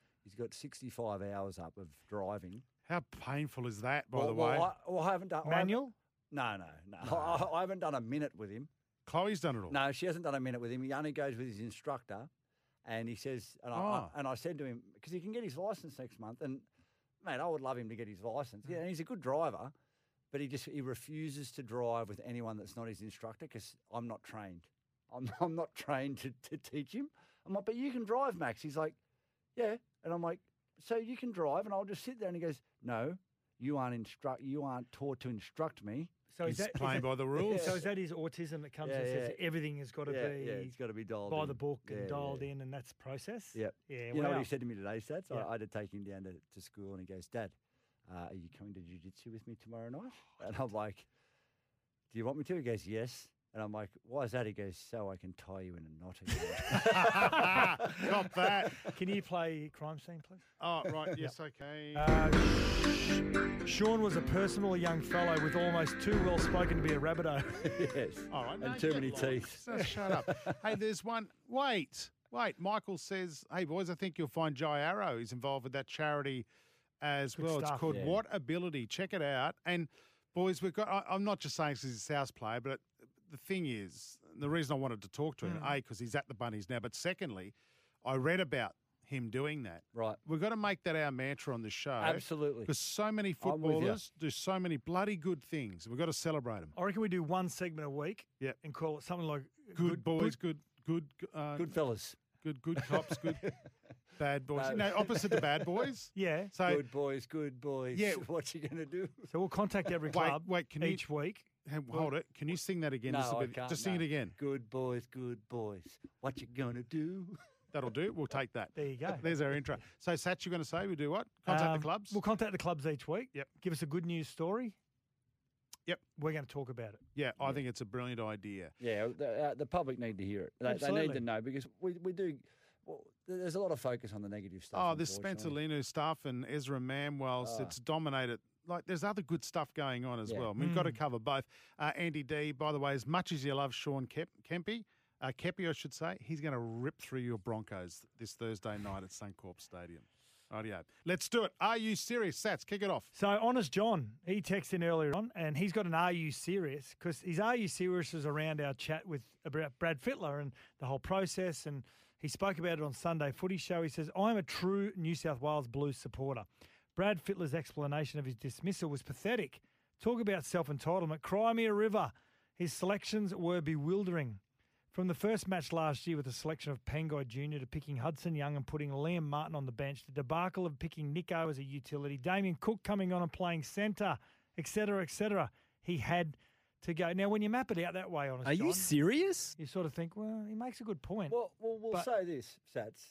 65 hours up of driving. How painful is that, by the way? I haven't done manual. No. I haven't done a minute with him. Chloe's done it all. No, she hasn't done a minute with him. He only goes with his instructor, and he says, I said to him, because he can get his license next month, and mate, I would love him to get his license. Yeah, and he's a good driver, but he refuses to drive with anyone that's not his instructor because I'm not trained. I'm not trained to teach him. I'm like, but you can drive, Max. He's like, yeah, and I'm like, so you can drive, and I'll just sit there, and he goes, no, you aren't taught to instruct me. So he's playing by the rules. So is that his autism that comes and says everything has got to be it's got to be dialed by in. the book and dialed in, and that's the process? Yep. Yeah. You know what he said to me today, Stats? I had to take him down to school, and he goes, Dad, are you coming to jiu-jitsu with me tomorrow night? And I'm like, do you want me to? He goes, yes. And I'm like, why is that? He goes, so I can tie you in a knot again. Got that. Can you play Crime Scene, please? Oh, right. Yes, okay. Sean was a personal young fellow with almost too well spoken to be a Rabbitoh. Yes. All right. And too many teeth. Shut up. Hey, there's one. Wait. Michael says, hey, boys, I think you'll find Jai Arrow is involved with that charity as well. stuff. It's called What Ability. Check it out. And, boys, I'm not just saying because he's a South player, but the thing is, the reason I wanted to talk to him, A, because he's at the Bunnies now, but secondly, I read about him doing that. Right. We've got to make that our mantra on the show. Absolutely. Because so many footballers do so many bloody good things. We've got to celebrate them. I reckon we do one segment a week and call it something like Good boys, good fellas. Good cops, good bad boys. No. Opposite to bad boys. Yeah. So good boys. Yeah. What you going to do? So we'll contact every club each week. Hold it. Can you sing that again? No, I can't. Just sing it again. Good boys. What you going to do? That'll do. We'll take that. There you go. There's our intro. So, Satch, you're going to say we do what? Contact the clubs? We'll contact the clubs each week. Yep. Give us a good news story. Yep. We're going to talk about it. Yeah, I think it's a brilliant idea. Yeah, the public need to hear it. They need to know because we do. Well, there's a lot of focus on the negative stuff. Oh, there's Spencer Linu stuff and Ezra Manwell. It's dominated. Like, there's other good stuff going on as well. We've got to cover both. Andy D, by the way, as much as you love Sean Keppie, I should say, he's going to rip through your Broncos this Thursday night at Suncorp Stadium. Rightio. Let's do it. Are you serious? Sats, kick it off. So, Honest John, he texted in earlier on, and he's got an Are You Serious? Because his Are You Serious was around our chat about Brad Fittler and the whole process, and he spoke about it on Sunday Footy Show. He says, I'm a true New South Wales Blues supporter. Brad Fittler's explanation of his dismissal was pathetic. Talk about self-entitlement. Cry me a river. His selections were bewildering. From the first match last year with the selection of Pangai Jr. to picking Hudson Young and putting Liam Martin on the bench, the debacle of picking Nico as a utility, Damien Cook coming on and playing centre, etc., he had to go. Now, when you map it out that way, Honest Are John, you serious? You sort of think, well, he makes a good point. Well, we'll say this, Sats.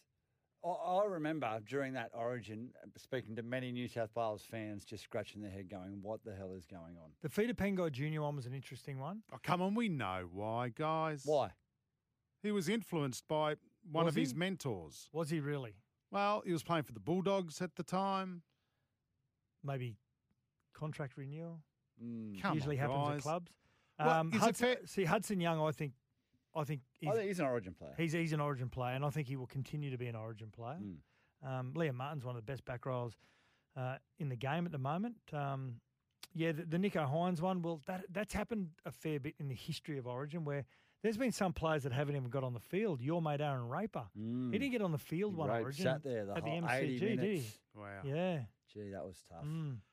I remember during that Origin speaking to many New South Wales fans just scratching their head going, what the hell is going on? The Feta Pangai Jr. one was an interesting one. Oh, come on, we know why, guys. Why? He was influenced by one of his mentors. Was he really? Well, he was playing for the Bulldogs at the time. Maybe contract renewal. on, Usually happens guys. at clubs. Well, Hudson Young, I think he's an Origin player. He's an Origin player, and I think he will continue to be an Origin player. Liam Martin's one of the best back rowers in the game at the moment. The Nico Hines one, well, that's happened a fair bit in the history of Origin where there's been some players that haven't even got on the field. Your mate Aaron Raper. He didn't get on the field one Origin. Sat there at the whole MCG, 80 did he? minutes. Wow. Yeah. Gee, that was tough.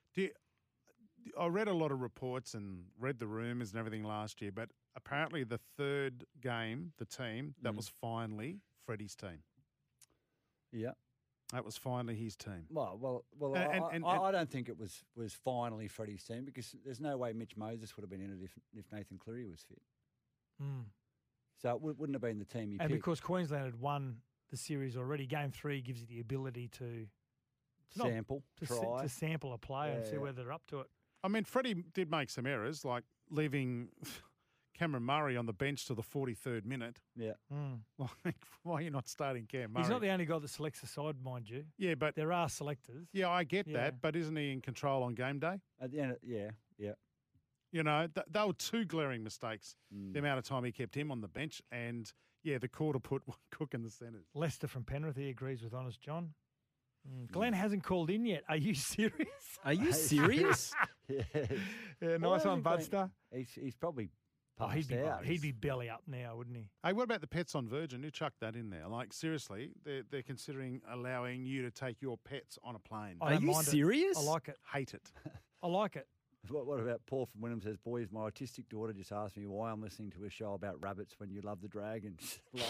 I read a lot of reports and read the rumours and everything last year, but apparently the third game, the team, that was finally Freddie's team. Yeah. That was finally his team. Well. I don't think it was finally Freddie's team because there's no way Mitch Moses would have been in it if Nathan Cleary was fit. So it wouldn't have been the team he picked. And because Queensland had won the series already, Game 3 gives you the ability to sample, try. To sample a player and see whether they're up to it. I mean, Freddie did make some errors, like leaving Cameron Murray on the bench till the 43rd minute. Yeah. Like, why are you not starting Cam Murray? He's not the only guy that selects the side, mind you. Yeah, but there are selectors. Yeah, I get that, but isn't he in control on game day? At the end, yeah. You know, they were two glaring mistakes. The amount of time he kept him on the bench, and the call to put Cook in the centres. Lester from Penrith, he agrees with Honest John. Glenn hasn't called in yet. Are you serious? Are you serious? Yeah, nice one, Budster. He's probably he'd out. He'd be belly up now, wouldn't he? Hey, what about the pets on Virgin? Who chucked that in there? Like, seriously, they're considering allowing you to take your pets on a plane. Are you serious? I like it. Hate it. I like it. What about Paul from Wynnum says, boys, my autistic daughter just asked me why I'm listening to a show about rabbits when you love the dragons. Yeah.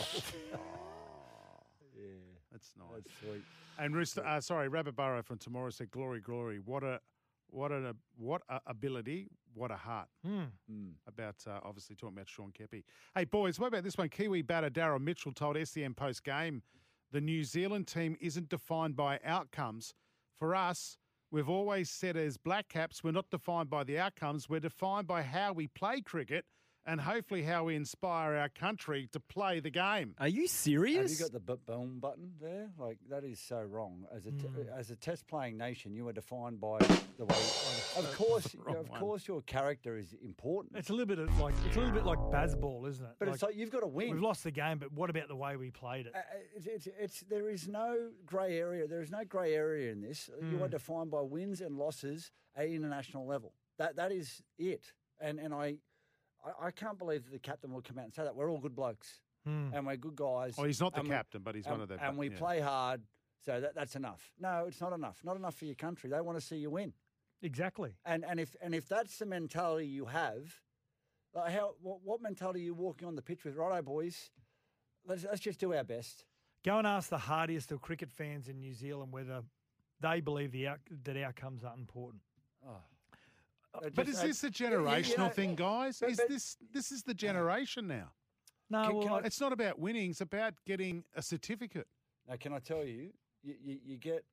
That's nice. That's sweet. And Rabbit Burrow from Tomorrow said, glory, glory. What a ability, what a heart. About obviously talking about Sean Keppie. Hey, boys, what about this one? Kiwi batter Darryl Mitchell told SEN post-game the New Zealand team isn't defined by outcomes. For us, we've always said as Black Caps, we're not defined by the outcomes. We're defined by how we play cricket and hopefully how we inspire our country to play the game. Are you serious? Have you got the boom button there? Like, that is so wrong. As a test-playing nation, you are defined by the way. Of course, your character is important. It's a little bit like baseball, isn't it? But it's like you've got to win. We've lost the game, but what about the way we played it? There is no grey area. There is no grey area in this. You are defined by wins and losses at international level. That is it. And I can't believe that the captain will come out and say that. We're all good blokes and we're good guys. Oh, he's not the captain, but he's one of them. And we play hard, so that's enough. No, it's not enough. Not enough for your country. They want to see you win. Exactly. And if that's the mentality you have, like what mentality are you walking on the pitch with? Righto, boys, let's just do our best. Go and ask the hardiest of cricket fans in New Zealand whether they believe that outcomes are important. Oh. But is this a generational thing, guys? This is the generation now? No, it's not about winning. It's about getting a certificate. Now, can I tell you, you get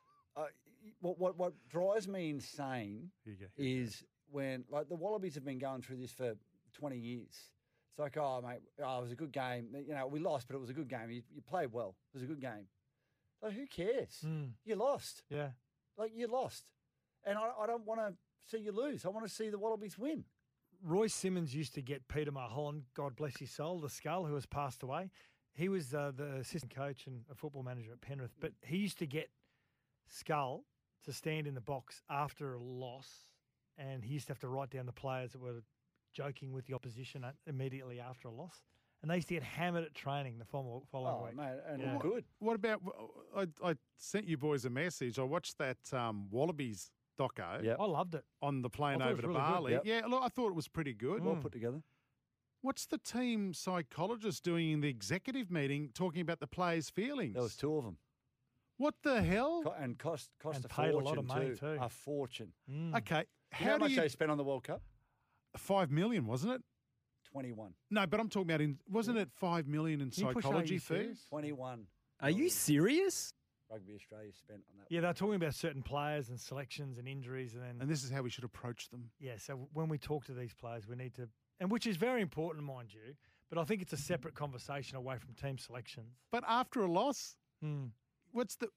what drives me insane is when, like, the Wallabies have been going through this for 20 years. It's like, oh, mate, it was a good game. You know, we lost, but it was a good game. You played well. It was a good game. Like, who cares? You lost. Yeah. Like, you lost. And I don't want to see you lose. I want to see the Wallabies win. Royce Simmons used to get Peter Mulholland, God bless his soul, the Skull, who has passed away. He was the assistant coach and a football manager at Penrith, but he used to get Skull to stand in the box after a loss, and he used to have to write down the players that were joking with the opposition immediately after a loss. And they used to get hammered at training the following week. Mate, and good. What about, I sent you boys a message. I watched that Wallabies doco. Yeah, I loved it. On the plane over to really Bali. Yep. Yeah, look, I thought it was pretty good. Well put together. What's the team psychologist doing in the executive meeting talking about the players' feelings? There was two of them. What the hell? And cost and a paid fortune a lot of money too. A fortune. Okay. How much they spent on the World Cup? 5 million, wasn't it? 21. No, but I'm talking about wasn't it 5 million in psychology fees? 21. Are you serious? Rugby Australia spent on that. Yeah, they're talking about certain players and selections and injuries, and this is how we should approach them. Yeah, so when we talk to these players, we need to, and which is very important, mind you. But I think it's a separate conversation away from team selections. But after a loss, what's the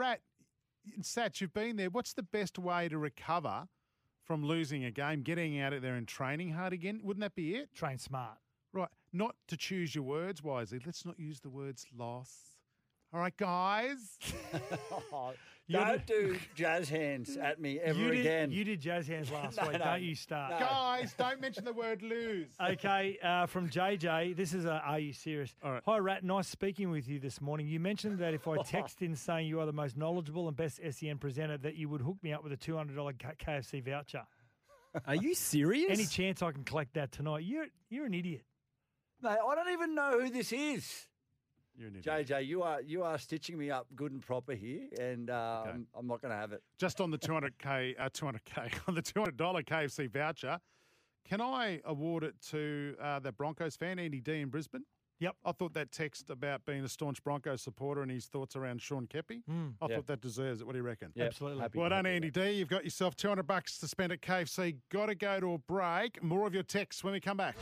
Sats? You've been there. What's the best way to recover from losing a game? Getting out of there and training hard again. Wouldn't that be it? Train smart. Right. Not to choose your words wisely. Let's not use the words loss. All right, guys. Don't do jazz hands at me ever again. You did jazz hands last week. Don't you start. No. Guys, don't mention the word lose. Okay, from JJ, this is Are You Serious? All right. Hi, Rat. Nice speaking with you this morning. You mentioned that if I text in saying you are the most knowledgeable and best SEN presenter, that you would hook me up with a $200 KFC voucher. Are you serious? Any chance I can collect that tonight? You're an idiot. Mate, I don't even know who this is. You're an idiot. JJ, you are stitching me up good and proper here, and I'm not going to have it. Just on the on the $200 KFC voucher, can I award it to that Broncos fan, Andy D in Brisbane? Yep. I thought that text about being a staunch Broncos supporter and his thoughts around Sean Kepi, I thought that deserves it. What do you reckon? Yep. Absolutely. Well done, Andy D. You've got yourself $200 to spend at KFC. Got to go to a break. More of your texts when we come back.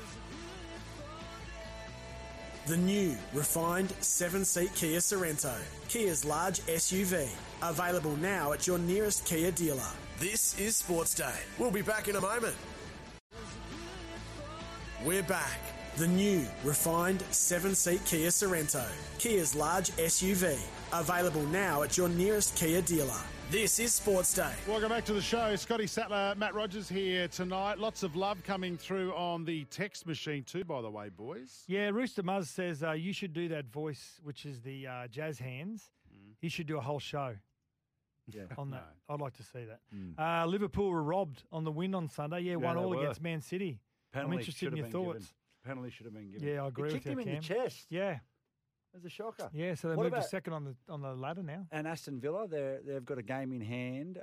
The new, refined 7-seat Kia Sorrento, Kia's large SUV. Available now at your nearest Kia dealer. This is Sports Day. We'll be back in a moment. We're back. The new, refined 7-seat Kia Sorrento, Kia's large SUV. Available now at your nearest Kia dealer. This is Sports Day. Welcome back to the show. Scotty Sattler, Matt Rogers here tonight. Lots of love coming through on the text machine too, by the way, boys. Yeah, Rooster Muzz says you should do that voice, which is the jazz hands. He should do a whole show on that. I'd like to see that. Liverpool were robbed on the win on Sunday. Yeah, 1-1 against Man City. I'm interested in your thoughts. Penalty should have been given. Yeah, I agree with you, kicked him in Cam. the chest. Yeah. It was a shocker. Yeah, so they What moved to about- second on the ladder now. And Aston Villa, they've got a game in hand.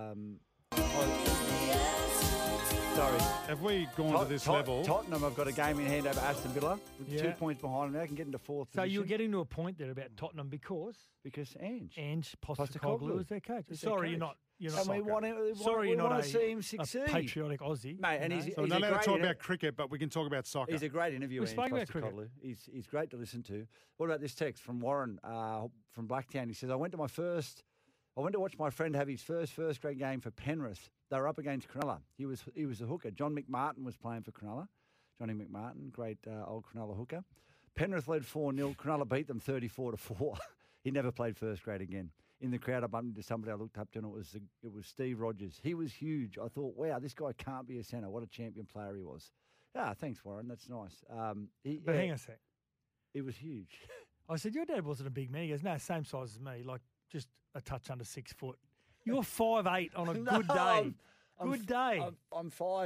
Sorry. Have we gone to this level? Tottenham have got a game in hand over Aston Villa. With Yeah. 2 points behind them. They can get into fourth So position. you're getting to a point there about Tottenham because Ange Postecoglou is their coach. is their Sorry, you're coach. not. You're not. And we want to, Sorry, we you're not want to see him succeed. a patriotic Aussie, Mate, and he's So we're he's not a allowed to great talk inter- about cricket, but we can talk about soccer. He's a great interviewer. We spoke about cricket. Postecoglou. He's great to listen to. What about this text from Warren from Blacktown? He says, I went to watch my friend have his first grade game for Penrith. They were up against Cronulla. He was a hooker. John McMartin was playing for Cronulla. Johnny McMartin, great old Cronulla hooker. Penrith led 4-0. Cronulla beat them 34-4. He never played first grade again. In the crowd, I bumped into somebody I looked up to, and it was Steve Rogers. He was huge. I thought, wow, this guy can't be a centre. What a champion player he was. Yeah, thanks, Warren. That's nice. But hang on a sec. He was huge. I said, your dad wasn't a big man. He goes, no, same size as me, like just a touch under 6 foot. You're 5'8" on a good day. Good day. I'm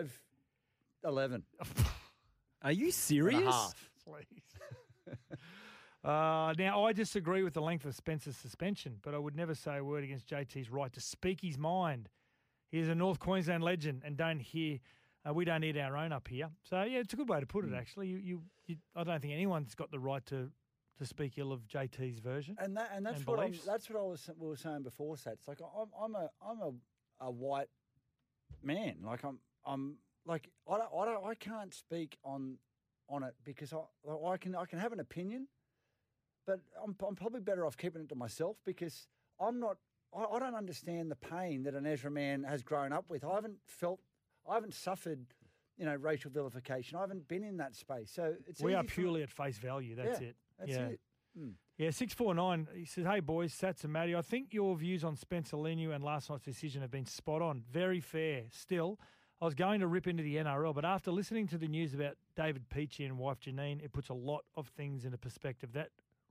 5'11". Are you serious? And a half. Please. Now, I disagree with the length of Spencer's suspension, but I would never say a word against JT's right to speak his mind. He's a North Queensland legend, and we don't eat our own up here. So, yeah, it's a good way to put it, actually. I don't think anyone's got the right to speak ill of JT's version. And that's and what beliefs. that's what we were saying before, Sat. It's like I'm a white man. Like I'm like I can't speak on it because I can have an opinion, but I'm probably better off keeping it to myself because I don't understand the pain that an Ezra man has grown up with. I haven't suffered, racial vilification. I haven't been in that space. So we are purely at face value. That's it. That's it. Mm. Yeah, 649. He says, "Hey boys, Sats and Matty. I think your views on Spencer Leniu and last night's decision have been spot on. Very fair. Still, I was going to rip into the NRL, but after listening to the news about David Peachy and wife Janine, it puts a lot of things into perspective. That's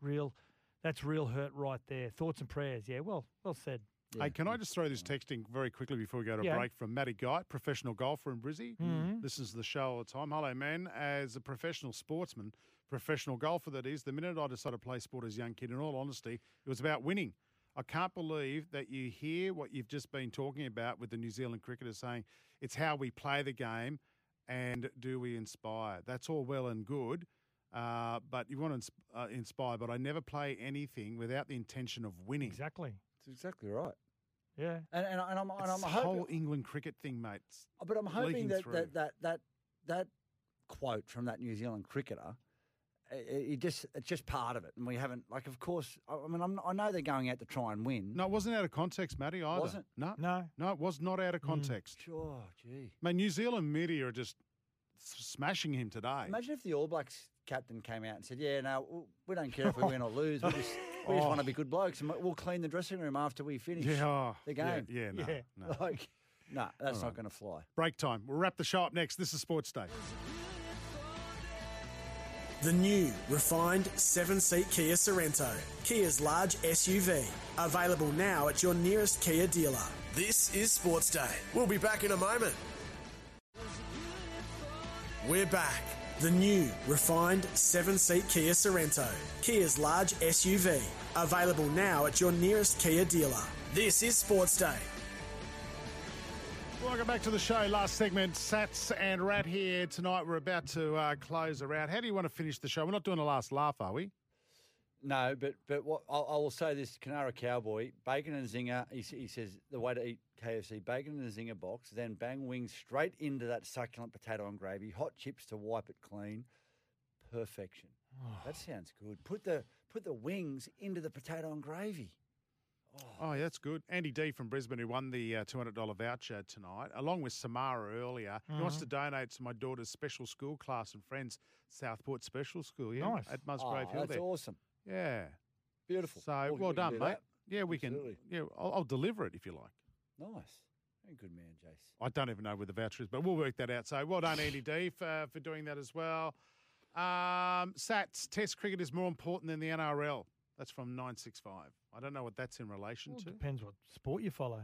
real hurt right there. Thoughts and prayers. Yeah, well said. Yeah. Hey, can I just throw this texting very quickly before we go to a break from Matty Guy, professional golfer in Brizzy. Listens to the show all the time. Hello, man. As a professional sportsman, professional golfer that is, the minute I decided to play sport as a young kid, in all honesty, it was about winning. I can't believe that you hear what you've just been talking about with the New Zealand cricketers saying it's how we play the game and do we inspire. That's all well and good, but you want to inspire, but I never play anything without the intention of winning. Exactly. That's exactly right. Yeah, and I'm it's the hoping, whole England cricket thing, mate. But I'm hoping that that quote from that New Zealand cricketer, it's just part of it, and we haven't. Like, of course, I know they're going out to try and win. No, it wasn't out of context, Matty. Either. Wasn't? No, it was not out of context. Sure, gee. Mate, New Zealand media are just smashing him today. Imagine if the All Blacks captain came out and said, "Yeah, no, we don't care if we win or lose. We just want to be good blokes, and we'll clean the dressing room after we finish the game." Yeah, no. Like, no, that's All not right. going to fly. Break time. We'll wrap the show up next. This is Sports Day. The new, refined 7-seat Kia Sorrento. Kia's large SUV. Available now at your nearest Kia dealer. This is Sports Day. We'll be back in a moment. We're back. The new, refined 7-seat Kia Sorrento. Kia's large SUV. Available now at your nearest Kia dealer. This is Sports Day. Welcome back to the show. Last segment, Sats and Rat here. Tonight we're about to close her out. How do you want to finish the show? We're not doing a last laugh, are we? No, but what I will say this, Canara Cowboy, bacon and zinger, he says the way to eat KFC, bacon and a zinger box, then bang wings straight into that succulent potato and gravy, hot chips to wipe it clean. Perfection. That sounds good. Put the wings into the potato and gravy. Oh, yeah, that's good. Andy D from Brisbane, who won the $200 voucher tonight, along with Samara earlier. He wants to donate to my daughter's special school class and friends, Southport Special School, Nice. at Musgrave Hill. That's there. awesome. Yeah. Beautiful. So, We well can done, do mate. that. Yeah, we Absolutely. can. Yeah, I'll deliver it if you like. Nice. Very good man, Jace. I don't even know where the voucher is, but we'll work that out. So well done, Andy D, for doing that as well. Sats, Test cricket is more important than the NRL. That's from 965. I don't know what that's in relation to. Depends what sport you follow.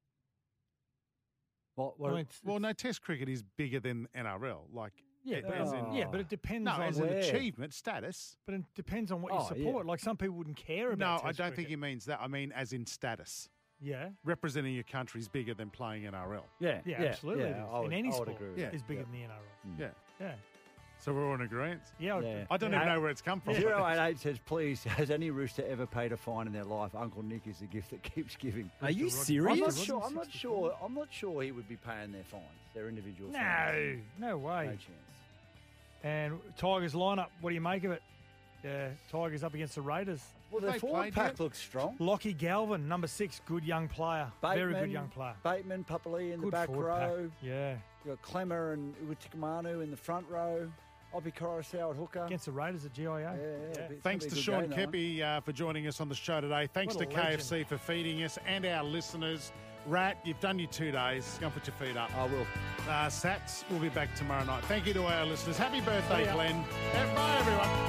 What? I mean, Well, no, Test cricket is bigger than NRL. Like, Yeah, but, as in, but it depends no, on as an achievement status. But it depends on what you Oh, yeah. support. Like some people wouldn't care about. No, I Test don't cricket. think he means that. I mean, as in status. Yeah. Representing your country is bigger than playing NRL. Yeah, Yeah, absolutely. it is. In any sport, agree with that. is bigger Yeah. than the NRL. Yeah. Yeah. So we're all in agreement. Yeah. I don't even know where it's come from. 088 says, please, has any rooster ever paid a fine in their life? Uncle Nick is the gift that keeps giving. Are you I'm serious? not sure he would be paying their fines, their individual No, fines. no way. No chance. And Tigers lineup, what do you make of it? Yeah, Tigers up against the Raiders. Well, their forward pack looks strong. Lockie Galvin, number 6, good young player. Very good young player. Bateman, Papali in the Good back forward row. pack. Yeah. You've got Clemmer and Utikamanu in the front row. Obi Coruscant at hooker. Against the Raiders at GIA. Yeah. Thanks to Sean Kepi for joining us on the show today. Thanks to What a legend. KFC for feeding us and our listeners. Rat, you've done your 2 days. Go and put your feet up. I will. Sats, we'll be back tomorrow night. Thank you to our listeners. Happy birthday, See ya. Glenn. Bye, everyone.